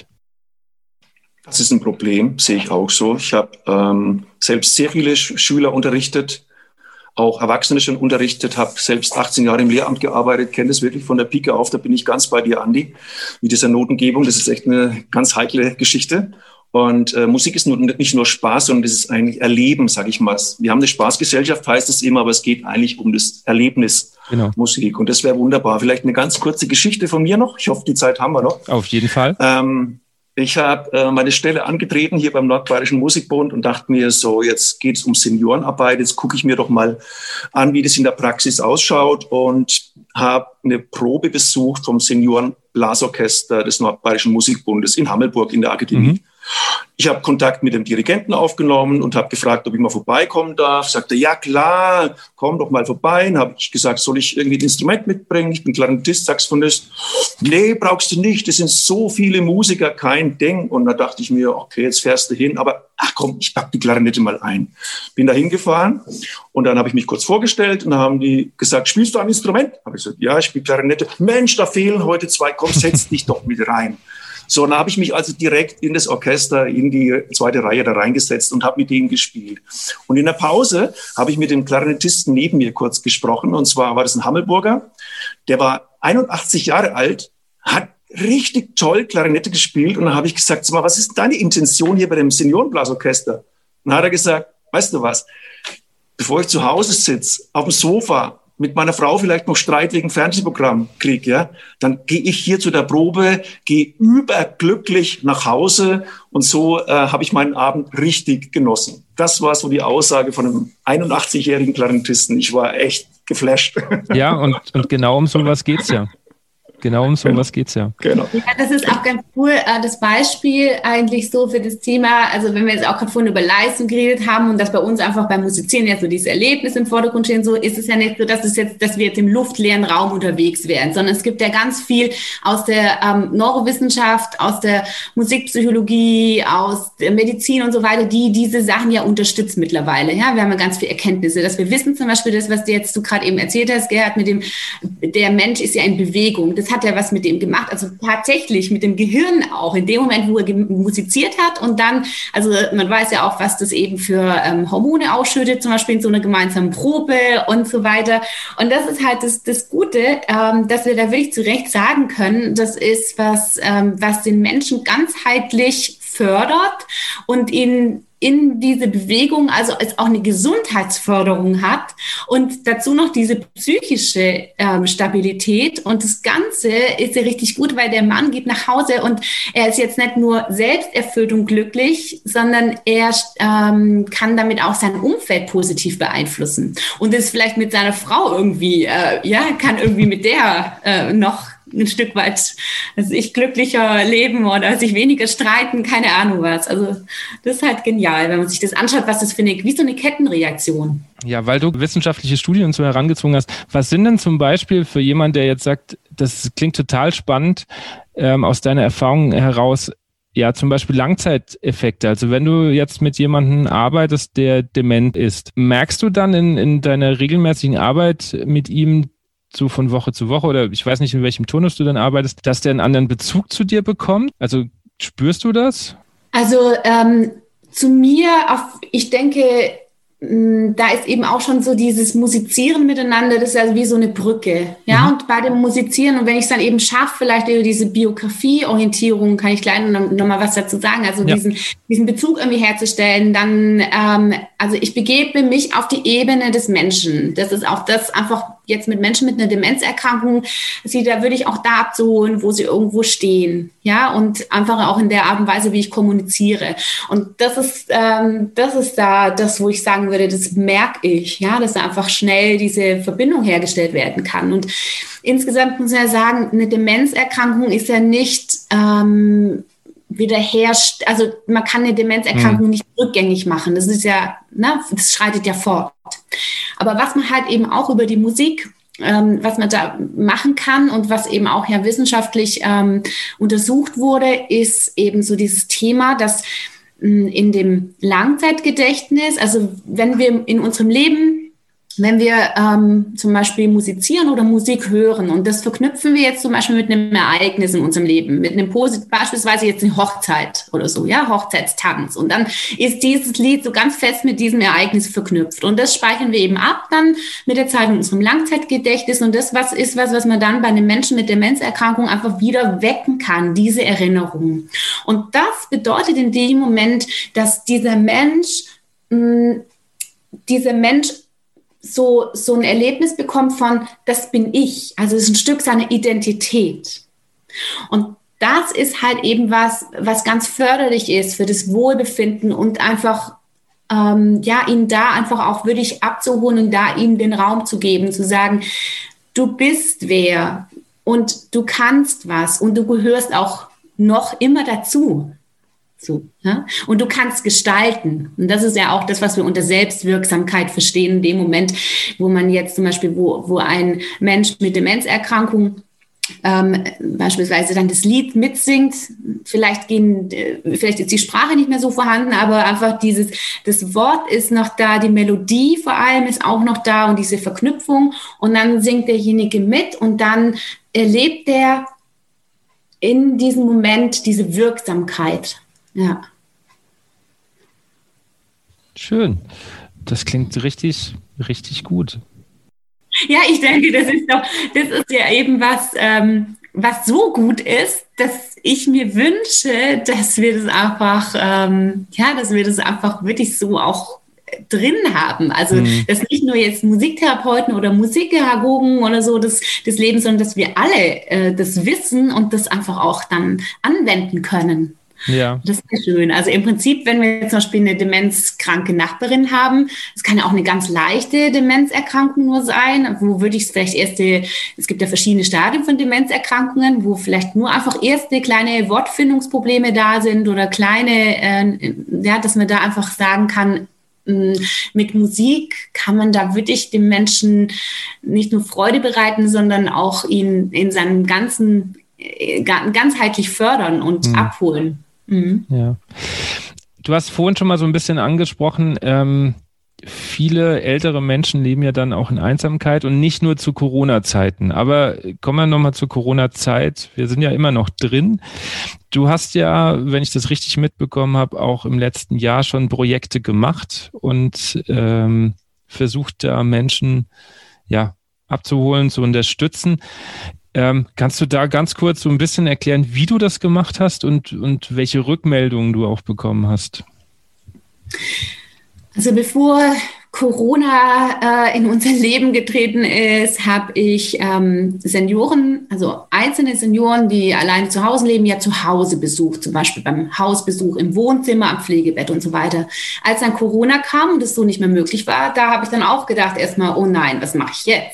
D: Das ist ein Problem, sehe ich auch so. Ich habe ähm, selbst sehr viele Sch- Schüler unterrichtet, auch Erwachsene schon unterrichtet, habe selbst achtzehn Jahre im Lehramt gearbeitet, kenne das wirklich von der Pike auf, da bin ich ganz bei dir, Andi, mit dieser Notengebung. Das ist echt eine ganz heikle Geschichte. Und äh, Musik ist nur, nicht nur Spaß, sondern das ist eigentlich Erleben, sage ich mal. Wir haben eine Spaßgesellschaft, heißt es immer, aber es geht eigentlich um das Erlebnis genau. Musik. Und das wäre wunderbar. Vielleicht eine ganz kurze Geschichte von mir noch. Ich hoffe, die Zeit haben wir noch.
F: Auf jeden Fall.
D: Ähm, Ich habe äh, meine Stelle angetreten hier beim Nordbayerischen Musikbund und dachte mir so, jetzt geht es um Seniorenarbeit, jetzt gucke ich mir doch mal an, wie das in der Praxis ausschaut und habe eine Probe besucht vom Seniorenblasorchester des Nordbayerischen Musikbundes in Hammelburg in der Akademie. Mhm. Ich habe Kontakt mit dem Dirigenten aufgenommen und habe gefragt, ob ich mal vorbeikommen darf. Sagte, ja klar, komm doch mal vorbei. Dann habe ich gesagt, soll ich irgendwie ein Instrument mitbringen? Ich bin Klarinettist, Saxophonist. Nee, brauchst du nicht. Es sind so viele Musiker, kein Ding. Und da dachte ich mir, okay, jetzt fährst du hin. Aber ach komm, ich pack die Klarinette mal ein. Bin da hingefahren und dann habe ich mich kurz vorgestellt und dann haben die gesagt, spielst du ein Instrument? Habe ich gesagt, ja, ich spiele Klarinette. Mensch, da fehlen heute zwei. Komm, setz dich doch mit rein. So, dann habe ich mich also direkt in das Orchester, in die zweite Reihe da reingesetzt und habe mit denen gespielt. Und in der Pause habe ich mit dem Klarinettisten neben mir kurz gesprochen. Und zwar war das ein Hammelburger, der war einundachtzig Jahre alt, hat richtig toll Klarinette gespielt. Und dann habe ich gesagt, sag mal, was ist deine Intention hier bei dem Seniorenblasorchester? Und dann hat er gesagt, weißt du was, bevor ich zu Hause sitze, auf dem Sofa, mit meiner Frau vielleicht noch Streit wegen Fernsehprogramm krieg, ja, dann gehe ich hier zu der Probe, gehe überglücklich nach Hause und so äh, habe ich meinen Abend richtig genossen. Das war so die Aussage von einem einundachtzigjährigen Klarinettisten. Ich war echt geflasht. Ja,
F: und, und genau um sowas geht's ja. Genau um sowas geht's ja.
E: Genau. Ja, das ist auch ganz cool, das Beispiel eigentlich so für das Thema, also wenn wir jetzt auch gerade vorhin über Leistung geredet haben und dass bei uns einfach beim Musizieren jetzt so dieses Erlebnis im Vordergrund stehen, so ist es ja nicht so, dass es jetzt, dass wir jetzt im luftleeren Raum unterwegs wären, sondern es gibt ja ganz viel aus der ähm, Neurowissenschaft, aus der Musikpsychologie, aus der Medizin und so weiter, die diese Sachen ja unterstützt mittlerweile. Ja, wir haben ja ganz viele Erkenntnisse, dass wir wissen zum Beispiel das, was du jetzt du gerade eben erzählt hast, Gerhard, mit dem, der Mensch ist ja in Bewegung. Das hat ja was mit dem gemacht, also tatsächlich mit dem Gehirn auch, in dem Moment, wo er musiziert hat und dann, also man weiß ja auch, was das eben für ähm, Hormone ausschüttet, zum Beispiel in so einer gemeinsamen Probe und so weiter. Und das ist halt das, das Gute, ähm, dass wir da wirklich zu Recht sagen können, das ist was, ähm, was den Menschen ganzheitlich fördert und ihn in diese Bewegung, also als auch eine Gesundheitsförderung hat und dazu noch diese psychische ähm, Stabilität. Und das Ganze ist ja richtig gut, weil der Mann geht nach Hause und er ist jetzt nicht nur selbsterfüllt und glücklich, sondern er ähm, kann damit auch sein Umfeld positiv beeinflussen. Und ist vielleicht mit seiner Frau irgendwie, äh, ja, kann irgendwie mit der äh, noch ein Stück weit, also ich glücklicher leben oder sich weniger streiten, keine Ahnung was. Also das ist halt genial, wenn man sich das anschaut, was das für eine, wie so eine Kettenreaktion.
F: Ja, weil du wissenschaftliche Studien so herangezogen hast. Was sind denn zum Beispiel für jemanden, der jetzt sagt, das klingt total spannend, ähm, aus deiner Erfahrung heraus, ja, zum Beispiel Langzeiteffekte. Also wenn du jetzt mit jemandem arbeitest, der dement ist, merkst du dann in, in deiner regelmäßigen Arbeit mit ihm so von Woche zu Woche oder ich weiß nicht, in welchem Turnus du dann arbeitest, dass der einen anderen Bezug zu dir bekommt? Also spürst du das?
E: Also ähm, zu mir, auf, ich denke, da ist eben auch schon so dieses Musizieren miteinander, das ist also wie so eine Brücke, ja, mhm. Und bei dem Musizieren und wenn ich es dann eben schaffe, vielleicht über diese Biografieorientierung, kann ich gleich noch, noch mal was dazu sagen, also ja. diesen, diesen Bezug irgendwie herzustellen, dann, ähm, also ich begebe mich auf die Ebene des Menschen, das ist auch das einfach jetzt mit Menschen mit einer Demenzerkrankung, sie, da würde ich auch da abzuholen, wo sie irgendwo stehen, ja, und einfach auch in der Art und Weise, wie ich kommuniziere. Und das ist, ähm, das ist da das, wo ich sagen würde, das merke ich, ja, dass da einfach schnell diese Verbindung hergestellt werden kann. Und insgesamt muss ich ja sagen, eine Demenzerkrankung ist ja nicht ähm, wiederherst, also man kann eine Demenzerkrankung mhm. nicht rückgängig machen. Das ist ja, ne, das schreitet ja fort. Aber was man halt eben auch über die Musik, ähm, was man da machen kann und was eben auch ja wissenschaftlich ähm, untersucht wurde, ist eben so dieses Thema, dass mh, in dem Langzeitgedächtnis, also wenn wir in unserem Leben, wenn wir ähm, zum Beispiel musizieren oder Musik hören und das verknüpfen wir jetzt zum Beispiel mit einem Ereignis in unserem Leben, mit einem Posit- beispielsweise jetzt eine Hochzeit oder so, ja, Hochzeitstanz. Und dann ist dieses Lied so ganz fest mit diesem Ereignis verknüpft. Und das speichern wir eben ab dann mit der Zeit in unserem Langzeitgedächtnis. Und das was ist was, was man dann bei einem Menschen mit Demenzerkrankung einfach wieder wecken kann, diese Erinnerung. Und das bedeutet in dem Moment, dass dieser Mensch, mh, dieser Mensch so, so ein Erlebnis bekommt von, das bin ich. Also es ist ein Stück seiner Identität. Und das ist halt eben was, was ganz förderlich ist für das Wohlbefinden und einfach, ähm, ja, ihn da einfach auch wirklich abzuholen und da ihm den Raum zu geben, zu sagen, du bist wer und du kannst was und du gehörst auch noch immer dazu. So, ja? Und du kannst gestalten. Und das ist ja auch das, was wir unter Selbstwirksamkeit verstehen, in dem Moment, wo man jetzt zum Beispiel, wo, wo ein Mensch mit Demenzerkrankung ähm, beispielsweise dann das Lied mitsingt, vielleicht gehen, äh, vielleicht ist die Sprache nicht mehr so vorhanden, aber einfach dieses, das Wort ist noch da, die Melodie vor allem ist auch noch da und diese Verknüpfung und dann singt derjenige mit und dann erlebt er in diesem Moment diese Wirksamkeit. Ja.
F: Schön. Das klingt richtig, richtig gut.
E: Ja, ich denke, das ist doch, das ist ja eben was, ähm, was so gut ist, dass ich mir wünsche, dass wir das einfach, ähm, ja, dass wir das einfach wirklich so auch drin haben. Also, mhm. dass nicht nur jetzt Musiktherapeuten oder Musikpädagogen oder so das, das leben, sondern dass wir alle äh, das wissen und das einfach auch dann anwenden können.
F: Ja.
E: Das ist sehr schön. Also im Prinzip, wenn wir zum Beispiel eine demenzkranke Nachbarin haben, es kann ja auch eine ganz leichte Demenzerkrankung nur sein, wo würde ich es vielleicht erste, es gibt ja verschiedene Stadien von Demenzerkrankungen, wo vielleicht nur einfach erste kleine Wortfindungsprobleme da sind oder kleine, äh, ja, dass man da einfach sagen kann, mit Musik kann man da wirklich dem Menschen nicht nur Freude bereiten, sondern auch ihn in seinem ganzen, ganzheitlich fördern und mhm. abholen. Mhm.
F: Ja. Du hast vorhin schon mal so ein bisschen angesprochen, ähm, viele ältere Menschen leben ja dann auch in Einsamkeit und nicht nur zu Corona-Zeiten. Aber kommen wir nochmal zur Corona-Zeit. Wir sind ja immer noch drin. Du hast ja, wenn ich das richtig mitbekommen habe, auch im letzten Jahr schon Projekte gemacht und ähm, versucht da Menschen ja abzuholen, zu unterstützen. Ähm, kannst du da ganz kurz so ein bisschen erklären, wie du das gemacht hast und, und welche Rückmeldungen du auch bekommen hast?
E: Also bevor Corona äh, in unser Leben getreten ist, habe ich ähm, Senioren, also einzelne Senioren, die alleine zu Hause leben, ja zu Hause besucht, zum Beispiel beim Hausbesuch im Wohnzimmer, am Pflegebett und so weiter. Als dann Corona kam und es so nicht mehr möglich war, da habe ich dann auch gedacht erstmal, oh nein, was mache ich jetzt?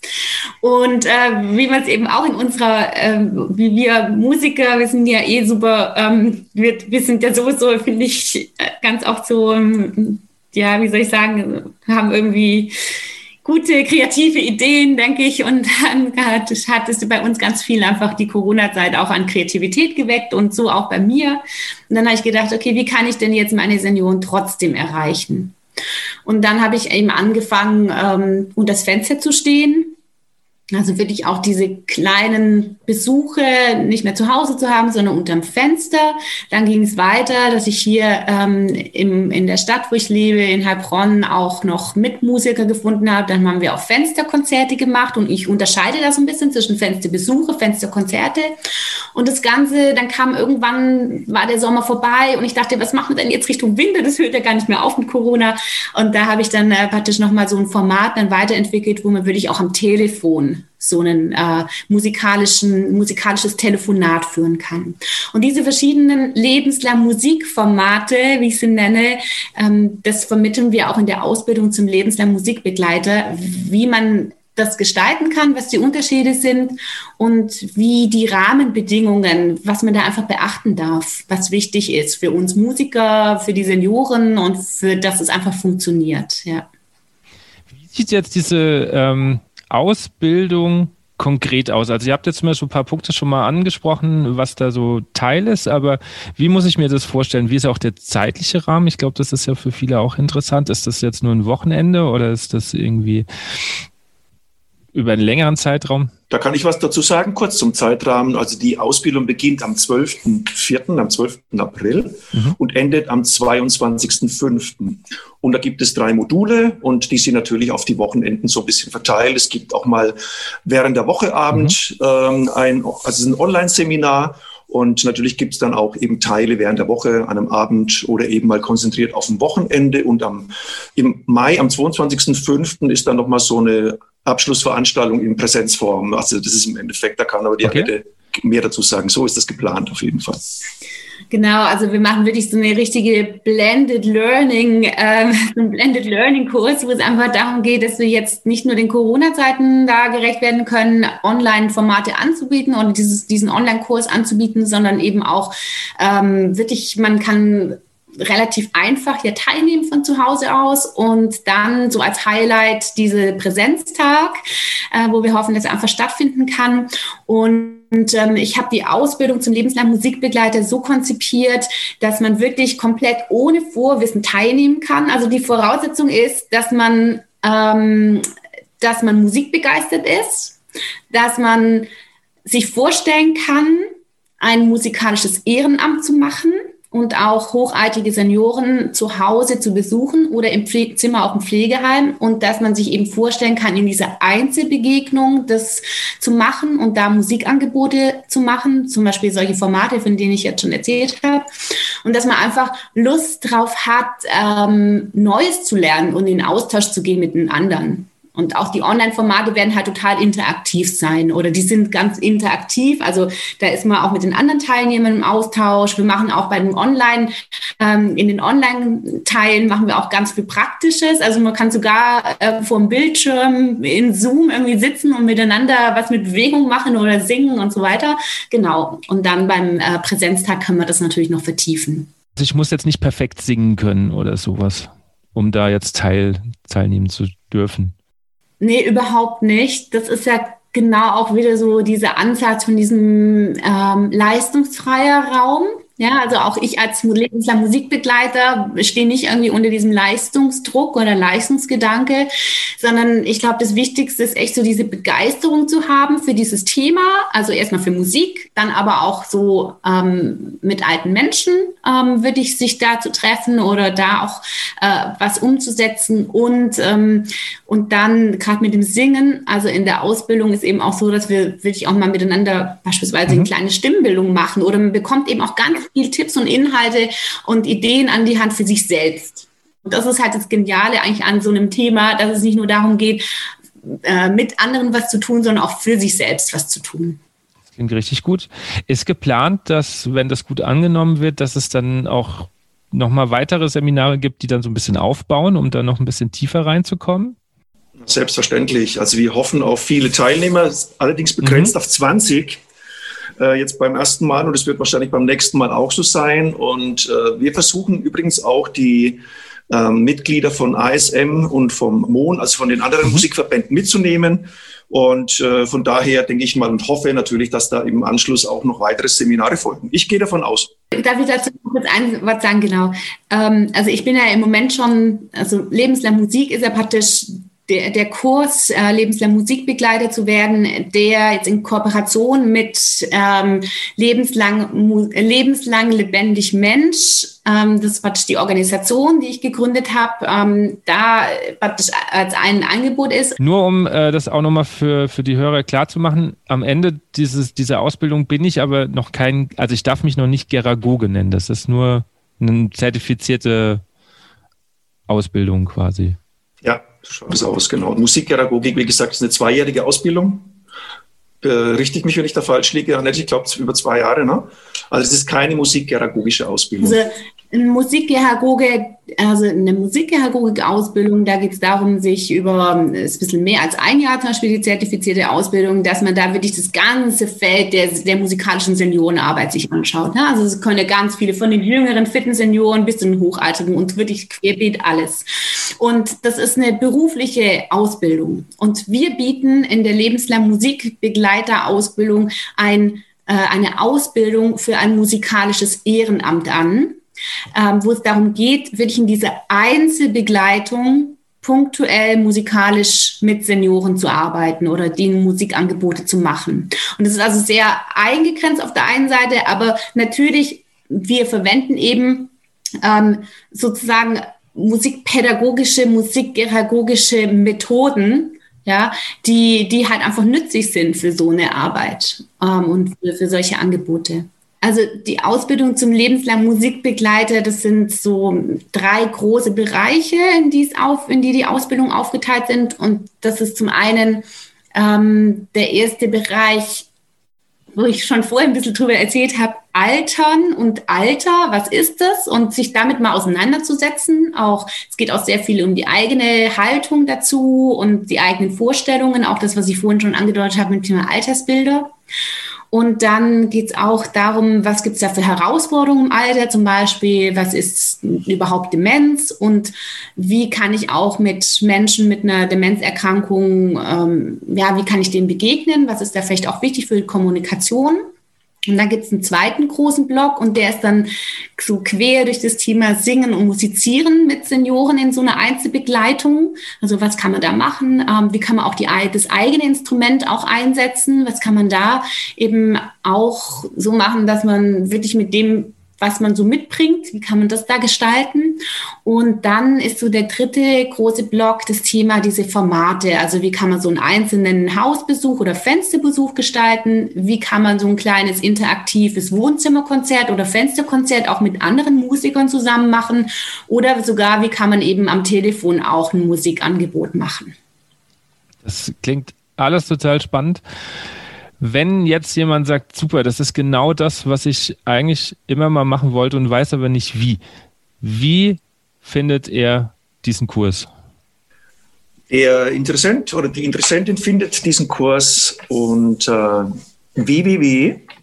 E: Und äh, wie man es eben auch in unserer, äh, wie wir Musiker, wir sind ja eh super, ähm, wir, wir sind ja sowieso, finde ich, ganz oft so, ähm, ja, wie soll ich sagen, haben irgendwie gute kreative Ideen, denke ich, und dann hat, hat es bei uns ganz viel einfach die Corona-Zeit auch an Kreativität geweckt und so auch bei mir. Und dann habe ich gedacht, okay, wie kann ich denn jetzt meine Senioren trotzdem erreichen? Und dann habe ich eben angefangen, ähm, unter das Fenster zu stehen. Also wirklich auch diese kleinen Besuche nicht mehr zu Hause zu haben, sondern unterm Fenster. Dann ging es weiter, dass ich hier ähm, im, in der Stadt, wo ich lebe, in Heilbronn, auch noch Mitmusiker gefunden habe. Dann haben wir auch Fensterkonzerte gemacht und ich unterscheide da so ein bisschen zwischen Fensterbesuche, Fensterkonzerte. Und das Ganze, dann kam irgendwann, war der Sommer vorbei und ich dachte, was machen wir denn jetzt Richtung Winter? Das hört ja gar nicht mehr auf mit Corona. Und da habe ich dann äh, praktisch nochmal so ein Format dann weiterentwickelt, wo man wirklich auch am Telefon so einen äh, musikalischen, musikalisches Telefonat führen kann. Und diese verschiedenen lebenslang Musikformate, wie ich sie nenne, ähm, das vermitteln wir auch in der Ausbildung zum lebenslang Musikbegleiter, wie man das gestalten kann, was die Unterschiede sind und wie die Rahmenbedingungen, was man da einfach beachten darf, was wichtig ist für uns Musiker, für die Senioren und für, dass es einfach funktioniert. Ja.
F: Wie sieht jetzt diese ähm Ausbildung konkret aus? Also ihr habt jetzt mal so ein paar Punkte schon mal angesprochen, was da so Teil ist, aber wie muss ich mir das vorstellen? Wie ist auch der zeitliche Rahmen? Ich glaube, das ist ja für viele auch interessant. Ist das jetzt nur ein Wochenende oder ist das irgendwie über einen längeren Zeitraum?
D: Da kann ich was dazu sagen, kurz zum Zeitrahmen. Also die Ausbildung beginnt am zwölften vierten, am zwölften April mhm. und endet am zweiundzwanzigsten fünften Und da gibt es drei Module und die sind natürlich auf die Wochenenden so ein bisschen verteilt. Es gibt auch mal während der Woche Abend mhm. ähm, ein, also ein Online-Seminar. Und natürlich gibt es dann auch eben Teile während der Woche, an einem Abend oder eben mal konzentriert auf dem Wochenende. Und am, im Mai, am zweiundzwanzigsten fünften ist dann nochmal so eine Abschlussveranstaltung in Präsenzform. Also das ist im Endeffekt, da kann aber die okay. Annette mehr dazu sagen. So ist das geplant auf jeden Fall.
E: Genau, also wir machen wirklich so eine richtige Blended Learning, ähm, so einen Blended Learning Kurs, wo es einfach darum geht, dass wir jetzt nicht nur den Corona-Zeiten da gerecht werden können, Online-Formate anzubieten oder dieses, diesen Online-Kurs anzubieten, sondern eben auch ähm, wirklich, man kann relativ einfach hier teilnehmen von zu Hause aus und dann so als Highlight diese Präsenztag, äh, wo wir hoffen, dass er einfach stattfinden kann. Und Und ähm, ich habe die Ausbildung zum lebenslangen Musikbegleiter so konzipiert, dass man wirklich komplett ohne Vorwissen teilnehmen kann. Also die Voraussetzung ist, dass man, ähm, dass man musikbegeistert ist, dass man sich vorstellen kann, ein musikalisches Ehrenamt zu machen und auch hochaltige Senioren zu Hause zu besuchen oder im Pfle- Zimmer auch im Pflegeheim und dass man sich eben vorstellen kann, in dieser Einzelbegegnung das zu machen und da Musikangebote zu machen, zum Beispiel solche Formate, von denen ich jetzt schon erzählt habe, und dass man einfach Lust drauf hat, ähm, Neues zu lernen und in Austausch zu gehen mit den anderen. Und auch die Online-Formate werden halt total interaktiv sein oder die sind ganz interaktiv. Also da ist man auch mit den anderen Teilnehmern im Austausch. Wir machen auch bei den Online, ähm, in den Online-Teilen machen wir auch ganz viel Praktisches. Also man kann sogar äh, vor dem Bildschirm in Zoom irgendwie sitzen und miteinander was mit Bewegung machen oder singen und so weiter. Genau. Und dann beim äh, Präsenztag kann man das natürlich noch vertiefen.
F: Also ich muss jetzt nicht perfekt singen können oder sowas, um da jetzt teil, teilnehmen zu dürfen.
E: Nee, überhaupt nicht. Das ist ja genau auch wieder so dieser Ansatz von diesem ähm, leistungsfreier Raum. Ja, also auch ich als lebenslanger Musikbegleiter stehe nicht irgendwie unter diesem Leistungsdruck oder Leistungsgedanke, sondern ich glaube, das Wichtigste ist echt so diese Begeisterung zu haben für dieses Thema. Also erstmal für Musik, dann aber auch so ähm, mit alten Menschen ähm, wirklich sich da zu treffen oder da auch äh, was umzusetzen und, ähm, und dann gerade mit dem Singen, also in der Ausbildung ist eben auch so, dass wir wirklich auch mal miteinander beispielsweise mhm. eine kleine Stimmbildung machen oder man bekommt eben auch ganz viel Tipps und Inhalte und Ideen an die Hand für sich selbst. Und das ist halt das Geniale eigentlich an so einem Thema, dass es nicht nur darum geht, äh, mit anderen was zu tun, sondern auch für sich selbst was zu tun.
F: Das klingt richtig gut. Ist geplant, dass, wenn das gut angenommen wird, dass es dann auch nochmal weitere Seminare gibt, die dann so ein bisschen aufbauen, um da noch ein bisschen tiefer reinzukommen?
D: Selbstverständlich. Also wir hoffen auf viele Teilnehmer, allerdings begrenzt mhm. auf zwanzig. Äh, jetzt beim ersten Mal und es wird wahrscheinlich beim nächsten Mal auch so sein. Und äh, wir versuchen übrigens auch die äh, Mitglieder von A S M und vom M O N, also von den anderen mhm. Musikverbänden mitzunehmen. Und äh, von daher denke ich mal und hoffe natürlich, dass da im Anschluss auch noch weitere Seminare folgen. Ich gehe davon aus.
E: Darf ich dazu kurz ein was sagen? Genau. Ähm, also ich bin ja im Moment schon, also lebenslang Musik ist ja praktisch der, der Kurs, äh, lebenslang Musikbegleiter zu werden, der jetzt in Kooperation mit ähm, lebenslang, mu- lebenslang lebendig Mensch, ähm, das ist praktisch die Organisation, die ich gegründet habe, ähm, da praktisch als ein Angebot ist.
F: Nur um äh, das auch nochmal für, für die Hörer klar zu machen, am Ende dieses, dieser Ausbildung bin ich aber noch kein, also ich darf mich noch nicht Geragoge nennen, das ist nur eine zertifizierte Ausbildung quasi.
D: Ja, so schaut es aus, genau. Musikpädagogik, wie gesagt, ist eine zweijährige Ausbildung. Berichtigt mich, wenn ich da falsch liege, Annette, ich glaube, es ist über zwei Jahre, ne? Also es ist keine musikpädagogische Ausbildung.
E: Also eine Musikpädagoge, also eine Musikpädagogik-Ausbildung, da geht es darum, sich über, ist ein bisschen mehr als ein Jahr zum Beispiel die zertifizierte Ausbildung, dass man da wirklich das ganze Feld der, der musikalischen Seniorenarbeit sich anschaut. Ne? Also es können ja ganz viele von den jüngeren, fitten Senioren bis zu den Hochaltrigen und wirklich querbeet alles. Und das ist eine berufliche Ausbildung. Und wir bieten in der lebenslangen Musikbegleiterausbildung ein, äh, eine Ausbildung für ein musikalisches Ehrenamt an, ähm, wo es darum geht, wirklich in dieser Einzelbegleitung punktuell musikalisch mit Senioren zu arbeiten oder denen Musikangebote zu machen. Und das ist also sehr eingegrenzt auf der einen Seite, aber natürlich, wir verwenden eben ähm, sozusagen musikpädagogische, musikpädagogische Methoden, ja, die, die halt einfach nützlich sind für so eine Arbeit ähm, und für, für solche Angebote. Also die Ausbildung zum lebenslangen Musikbegleiter, das sind so drei große Bereiche, in die, es auf, in die die Ausbildung aufgeteilt sind. Und das ist zum einen ähm, der erste Bereich, wo ich schon vorher ein bisschen drüber erzählt habe, Altern und Alter, was ist das? Und sich damit mal auseinanderzusetzen. Auch, es geht auch sehr viel um die eigene Haltung dazu und die eigenen Vorstellungen, auch das, was ich vorhin schon angedeutet habe mit dem Thema Altersbilder. Und dann geht es auch darum, was gibt es da für Herausforderungen im Alter, zum Beispiel, was ist überhaupt Demenz und wie kann ich auch mit Menschen mit einer Demenzerkrankung, ähm, ja, wie kann ich denen begegnen, was ist da vielleicht auch wichtig für die Kommunikation. Und dann gibt es einen zweiten großen Block und der ist dann so quer durch das Thema Singen und Musizieren mit Senioren in so einer Einzelbegleitung. Also was kann man da machen? Ähm, wie kann man auch die, das eigene Instrument auch einsetzen? Was kann man da eben auch so machen, dass man wirklich mit dem, was man so mitbringt, wie kann man das da gestalten? Und dann ist so der dritte große Block das Thema diese Formate. Also wie kann man so einen einzelnen Hausbesuch oder Fensterbesuch gestalten? Wie kann man so ein kleines interaktives Wohnzimmerkonzert oder Fensterkonzert auch mit anderen Musikern zusammen machen? Oder sogar, wie kann man eben am Telefon auch ein Musikangebot machen?
F: Das klingt alles total spannend. Wenn jetzt jemand sagt, super, das ist genau das, was ich eigentlich immer mal machen wollte und weiß aber nicht wie. Wie findet er diesen Kurs?
D: Der Interessent oder die Interessentin findet diesen Kurs unter w w w punkt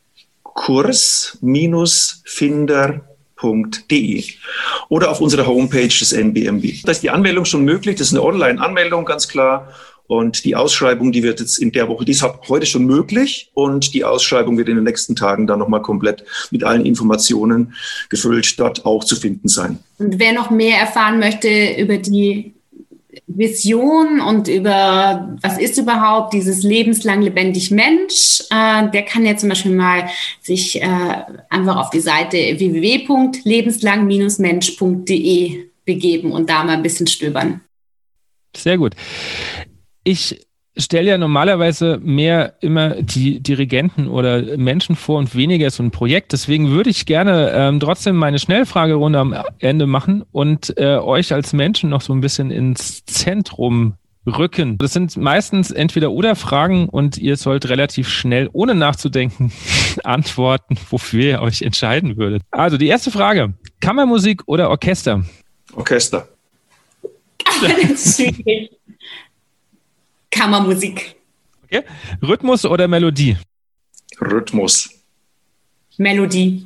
D: kurs Bindestrich finder punkt d e oder auf unserer Homepage des N B M B. Da ist die Anmeldung schon möglich, das ist eine Online-Anmeldung, ganz klar. Und die Ausschreibung, die wird jetzt in der Woche, die ist heute schon möglich und die Ausschreibung wird in den nächsten Tagen dann nochmal komplett mit allen Informationen gefüllt, dort auch zu finden sein.
E: Und wer noch mehr erfahren möchte über die Vision und über, was ist überhaupt dieses lebenslang lebendig Mensch, äh, der kann ja zum Beispiel mal sich äh, einfach auf die Seite w w w punkt lebenslang mensch punkt d e begeben und da mal ein bisschen stöbern.
F: Sehr gut. Ich stelle ja normalerweise mehr immer die Dirigenten oder Menschen vor und weniger so ein Projekt. Deswegen würde ich gerne ähm, trotzdem meine Schnellfragerunde am Ende machen und äh, euch als Menschen noch so ein bisschen ins Zentrum rücken. Das sind meistens entweder oder Fragen und ihr sollt relativ schnell, ohne nachzudenken, antworten, wofür ihr euch entscheiden würdet. Also die erste Frage. Kammermusik oder Orchester?
D: Orchester.
E: Das ist schwierig. Kammermusik.
F: Okay. Rhythmus oder Melodie?
D: Rhythmus.
E: Melodie.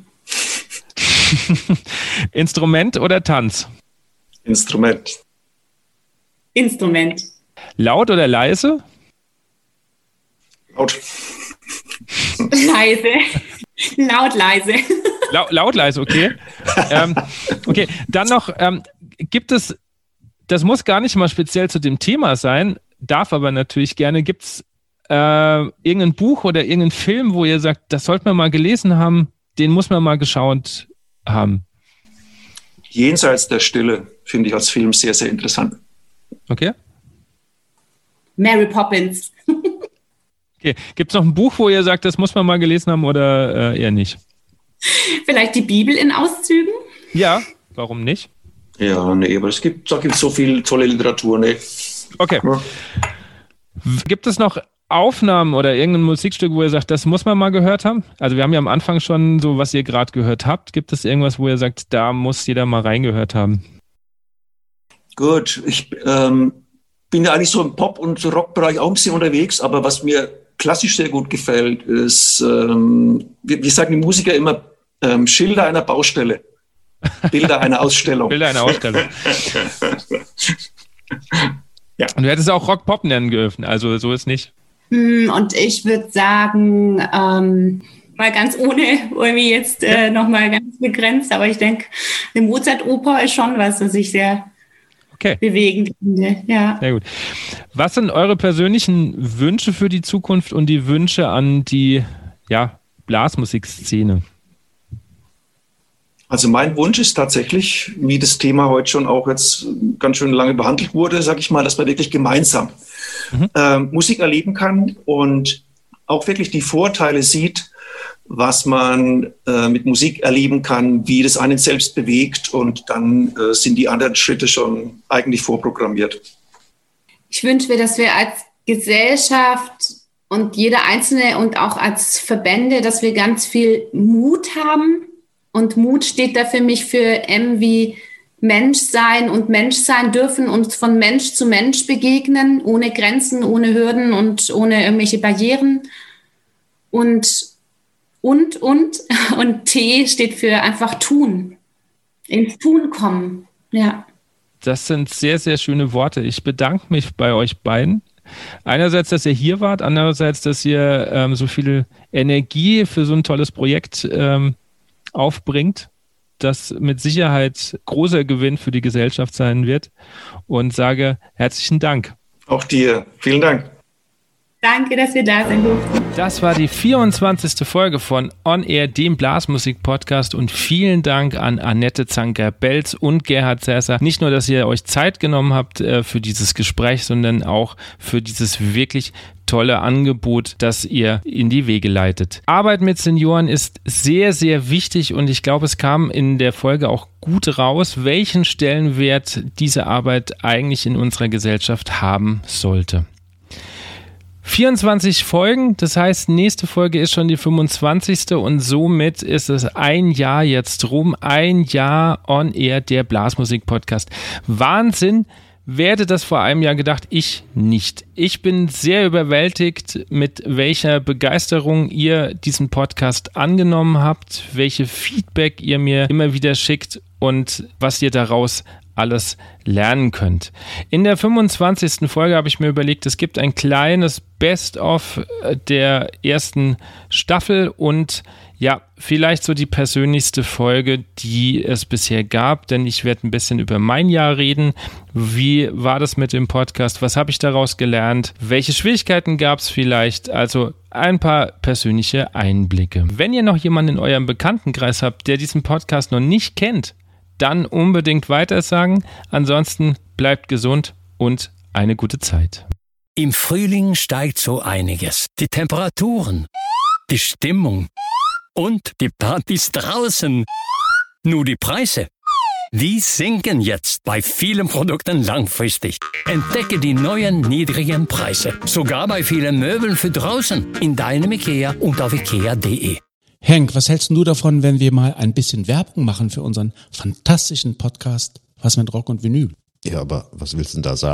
F: Instrument oder Tanz?
D: Instrument.
E: Instrument.
F: Laut oder leise?
D: Laut.
E: Leise. Laut, leise.
F: Laut, laut leise, okay. ähm, okay, dann noch, ähm, gibt es, das muss gar nicht mal speziell zu dem Thema sein, darf aber natürlich gerne, gibt es äh, irgendein Buch oder irgendeinen Film, wo ihr sagt, das sollte man mal gelesen haben, den muss man mal geschaut haben?
D: Jenseits der Stille finde ich als Film sehr, sehr interessant.
F: Okay.
E: Mary Poppins.
F: Okay. Gibt es noch ein Buch, wo ihr sagt, das muss man mal gelesen haben oder äh, eher nicht?
E: Vielleicht die Bibel in Auszügen?
F: Ja, warum nicht?
D: Ja, nee, aber es gibt, da gibt es so viel tolle Literatur, nee.
F: Okay.
D: Ja.
F: Gibt es noch Aufnahmen oder irgendein Musikstück, wo ihr sagt, das muss man mal gehört haben? Also wir haben ja am Anfang schon so, was ihr gerade gehört habt. Gibt es irgendwas, wo ihr sagt, da muss jeder mal reingehört haben?
D: Gut, ich ähm, bin ja eigentlich so im Pop- und Rockbereich auch ein bisschen unterwegs, aber was mir klassisch sehr gut gefällt, ist, ähm, wir, wir sagen die Musiker immer, ähm, Schilder einer Baustelle, Bilder einer Ausstellung.
F: Bilder einer Ausstellung. Ja. Und du hättest auch Rock-Pop nennen dürfen, also so ist nicht.
E: Und ich würde sagen, ähm, mal ganz ohne irgendwie jetzt äh, nochmal ganz begrenzt, aber ich denke, eine Mozart-Oper ist schon was, das ich sehr okay. bewegend finde. Ja.
F: Sehr gut. Was sind eure persönlichen Wünsche für die Zukunft und die Wünsche an die ja, Blasmusikszene?
D: Also mein Wunsch ist tatsächlich, wie das Thema heute schon auch jetzt ganz schön lange behandelt wurde, sage ich mal, dass man wirklich gemeinsam mhm. äh, Musik erleben kann und auch wirklich die Vorteile sieht, was man äh, mit Musik erleben kann, wie das einen selbst bewegt, und dann äh, sind die anderen Schritte schon eigentlich vorprogrammiert.
E: Ich wünsche mir, dass wir als Gesellschaft und jeder Einzelne und auch als Verbände, dass wir ganz viel Mut haben. Und Mut steht da für mich für M wie Mensch sein und Mensch sein dürfen, uns von Mensch zu Mensch begegnen, ohne Grenzen, ohne Hürden und ohne irgendwelche Barrieren. Und, und, und, und T steht für einfach tun, ins Tun kommen, ja.
F: Das sind sehr, sehr schöne Worte. Ich bedanke mich bei euch beiden. Einerseits, dass ihr hier wart, andererseits, dass ihr ähm, so viel Energie für so ein tolles Projekt ähm, aufbringt, das mit Sicherheit großer Gewinn für die Gesellschaft sein wird, und sage herzlichen Dank.
D: Auch dir. Vielen Dank.
E: Danke, dass wir da sein durften.
F: Das war die vierundzwanzigste Folge von On Air, dem Blasmusik-Podcast, und vielen Dank an Annette Zanker-Belz und Gerhard Sasser. Nicht nur, dass ihr euch Zeit genommen habt äh, für dieses Gespräch, sondern auch für dieses wirklich tolle Angebot, das ihr in die Wege leitet. Arbeit mit Senioren ist sehr, sehr wichtig, und ich glaube, es kam in der Folge auch gut raus, welchen Stellenwert diese Arbeit eigentlich in unserer Gesellschaft haben sollte. vierundzwanzig Folgen, das heißt, nächste Folge ist schon die fünfundzwanzigste und somit ist es ein Jahr jetzt rum, ein Jahr On Air, der Blasmusik-Podcast. Wahnsinn! Wer hätte das vor einem Jahr gedacht? Ich nicht. Ich bin sehr überwältigt, mit welcher Begeisterung ihr diesen Podcast angenommen habt, welche Feedback ihr mir immer wieder schickt und was ihr daraus alles lernen könnt. In der fünfundzwanzigsten Folge habe ich mir überlegt, es gibt ein kleines Best-of der ersten Staffel und ja, vielleicht so die persönlichste Folge, die es bisher gab, denn ich werde ein bisschen über mein Jahr reden. Wie war das mit dem Podcast? Was habe ich daraus gelernt? Welche Schwierigkeiten gab es vielleicht? Also ein paar persönliche Einblicke. Wenn ihr noch jemanden in eurem Bekanntenkreis habt, der diesen Podcast noch nicht kennt, dann unbedingt weitersagen. Ansonsten bleibt gesund und eine gute Zeit.
G: Im Frühling steigt so einiges. Die Temperaturen, die Stimmung und die Partys draußen. Nur die Preise, die sinken jetzt bei vielen Produkten langfristig. Entdecke die neuen niedrigen Preise. Sogar bei vielen Möbeln für draußen. In deinem IKEA und auf ikea punkt de.
H: Henk, was hältst du davon, wenn wir mal ein bisschen Werbung machen für unseren fantastischen Podcast Was mit Rock und Vinyl?
I: Ja, aber was willst du denn da sagen?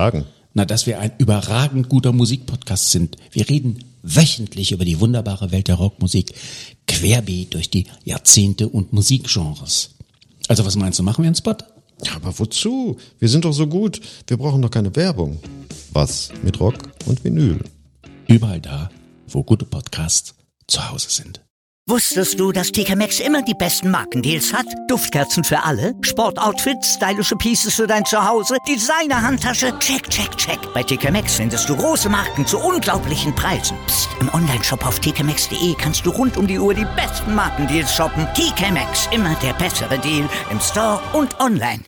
H: Na, dass wir ein überragend guter Musikpodcast sind. Wir reden wöchentlich über die wunderbare Welt der Rockmusik, querbeet durch die Jahrzehnte und Musikgenres. Also was meinst du, machen wir einen Spot?
I: Ja, aber wozu? Wir sind doch so gut. Wir brauchen doch keine Werbung. Was mit Rock und Vinyl?
H: Überall da, wo gute Podcasts zu Hause sind.
A: Wusstest du, dass T K Maxx immer die besten Markendeals hat? Duftkerzen für alle, Sportoutfits, stylische Pieces für dein Zuhause, Designer-Handtasche, check, check, check. Bei T K Maxx findest du große Marken zu unglaublichen Preisen. Psst. Im Onlineshop auf t k maxx punkt d e kannst du rund um die Uhr die besten Markendeals shoppen. T K Maxx, immer der bessere Deal im Store und online.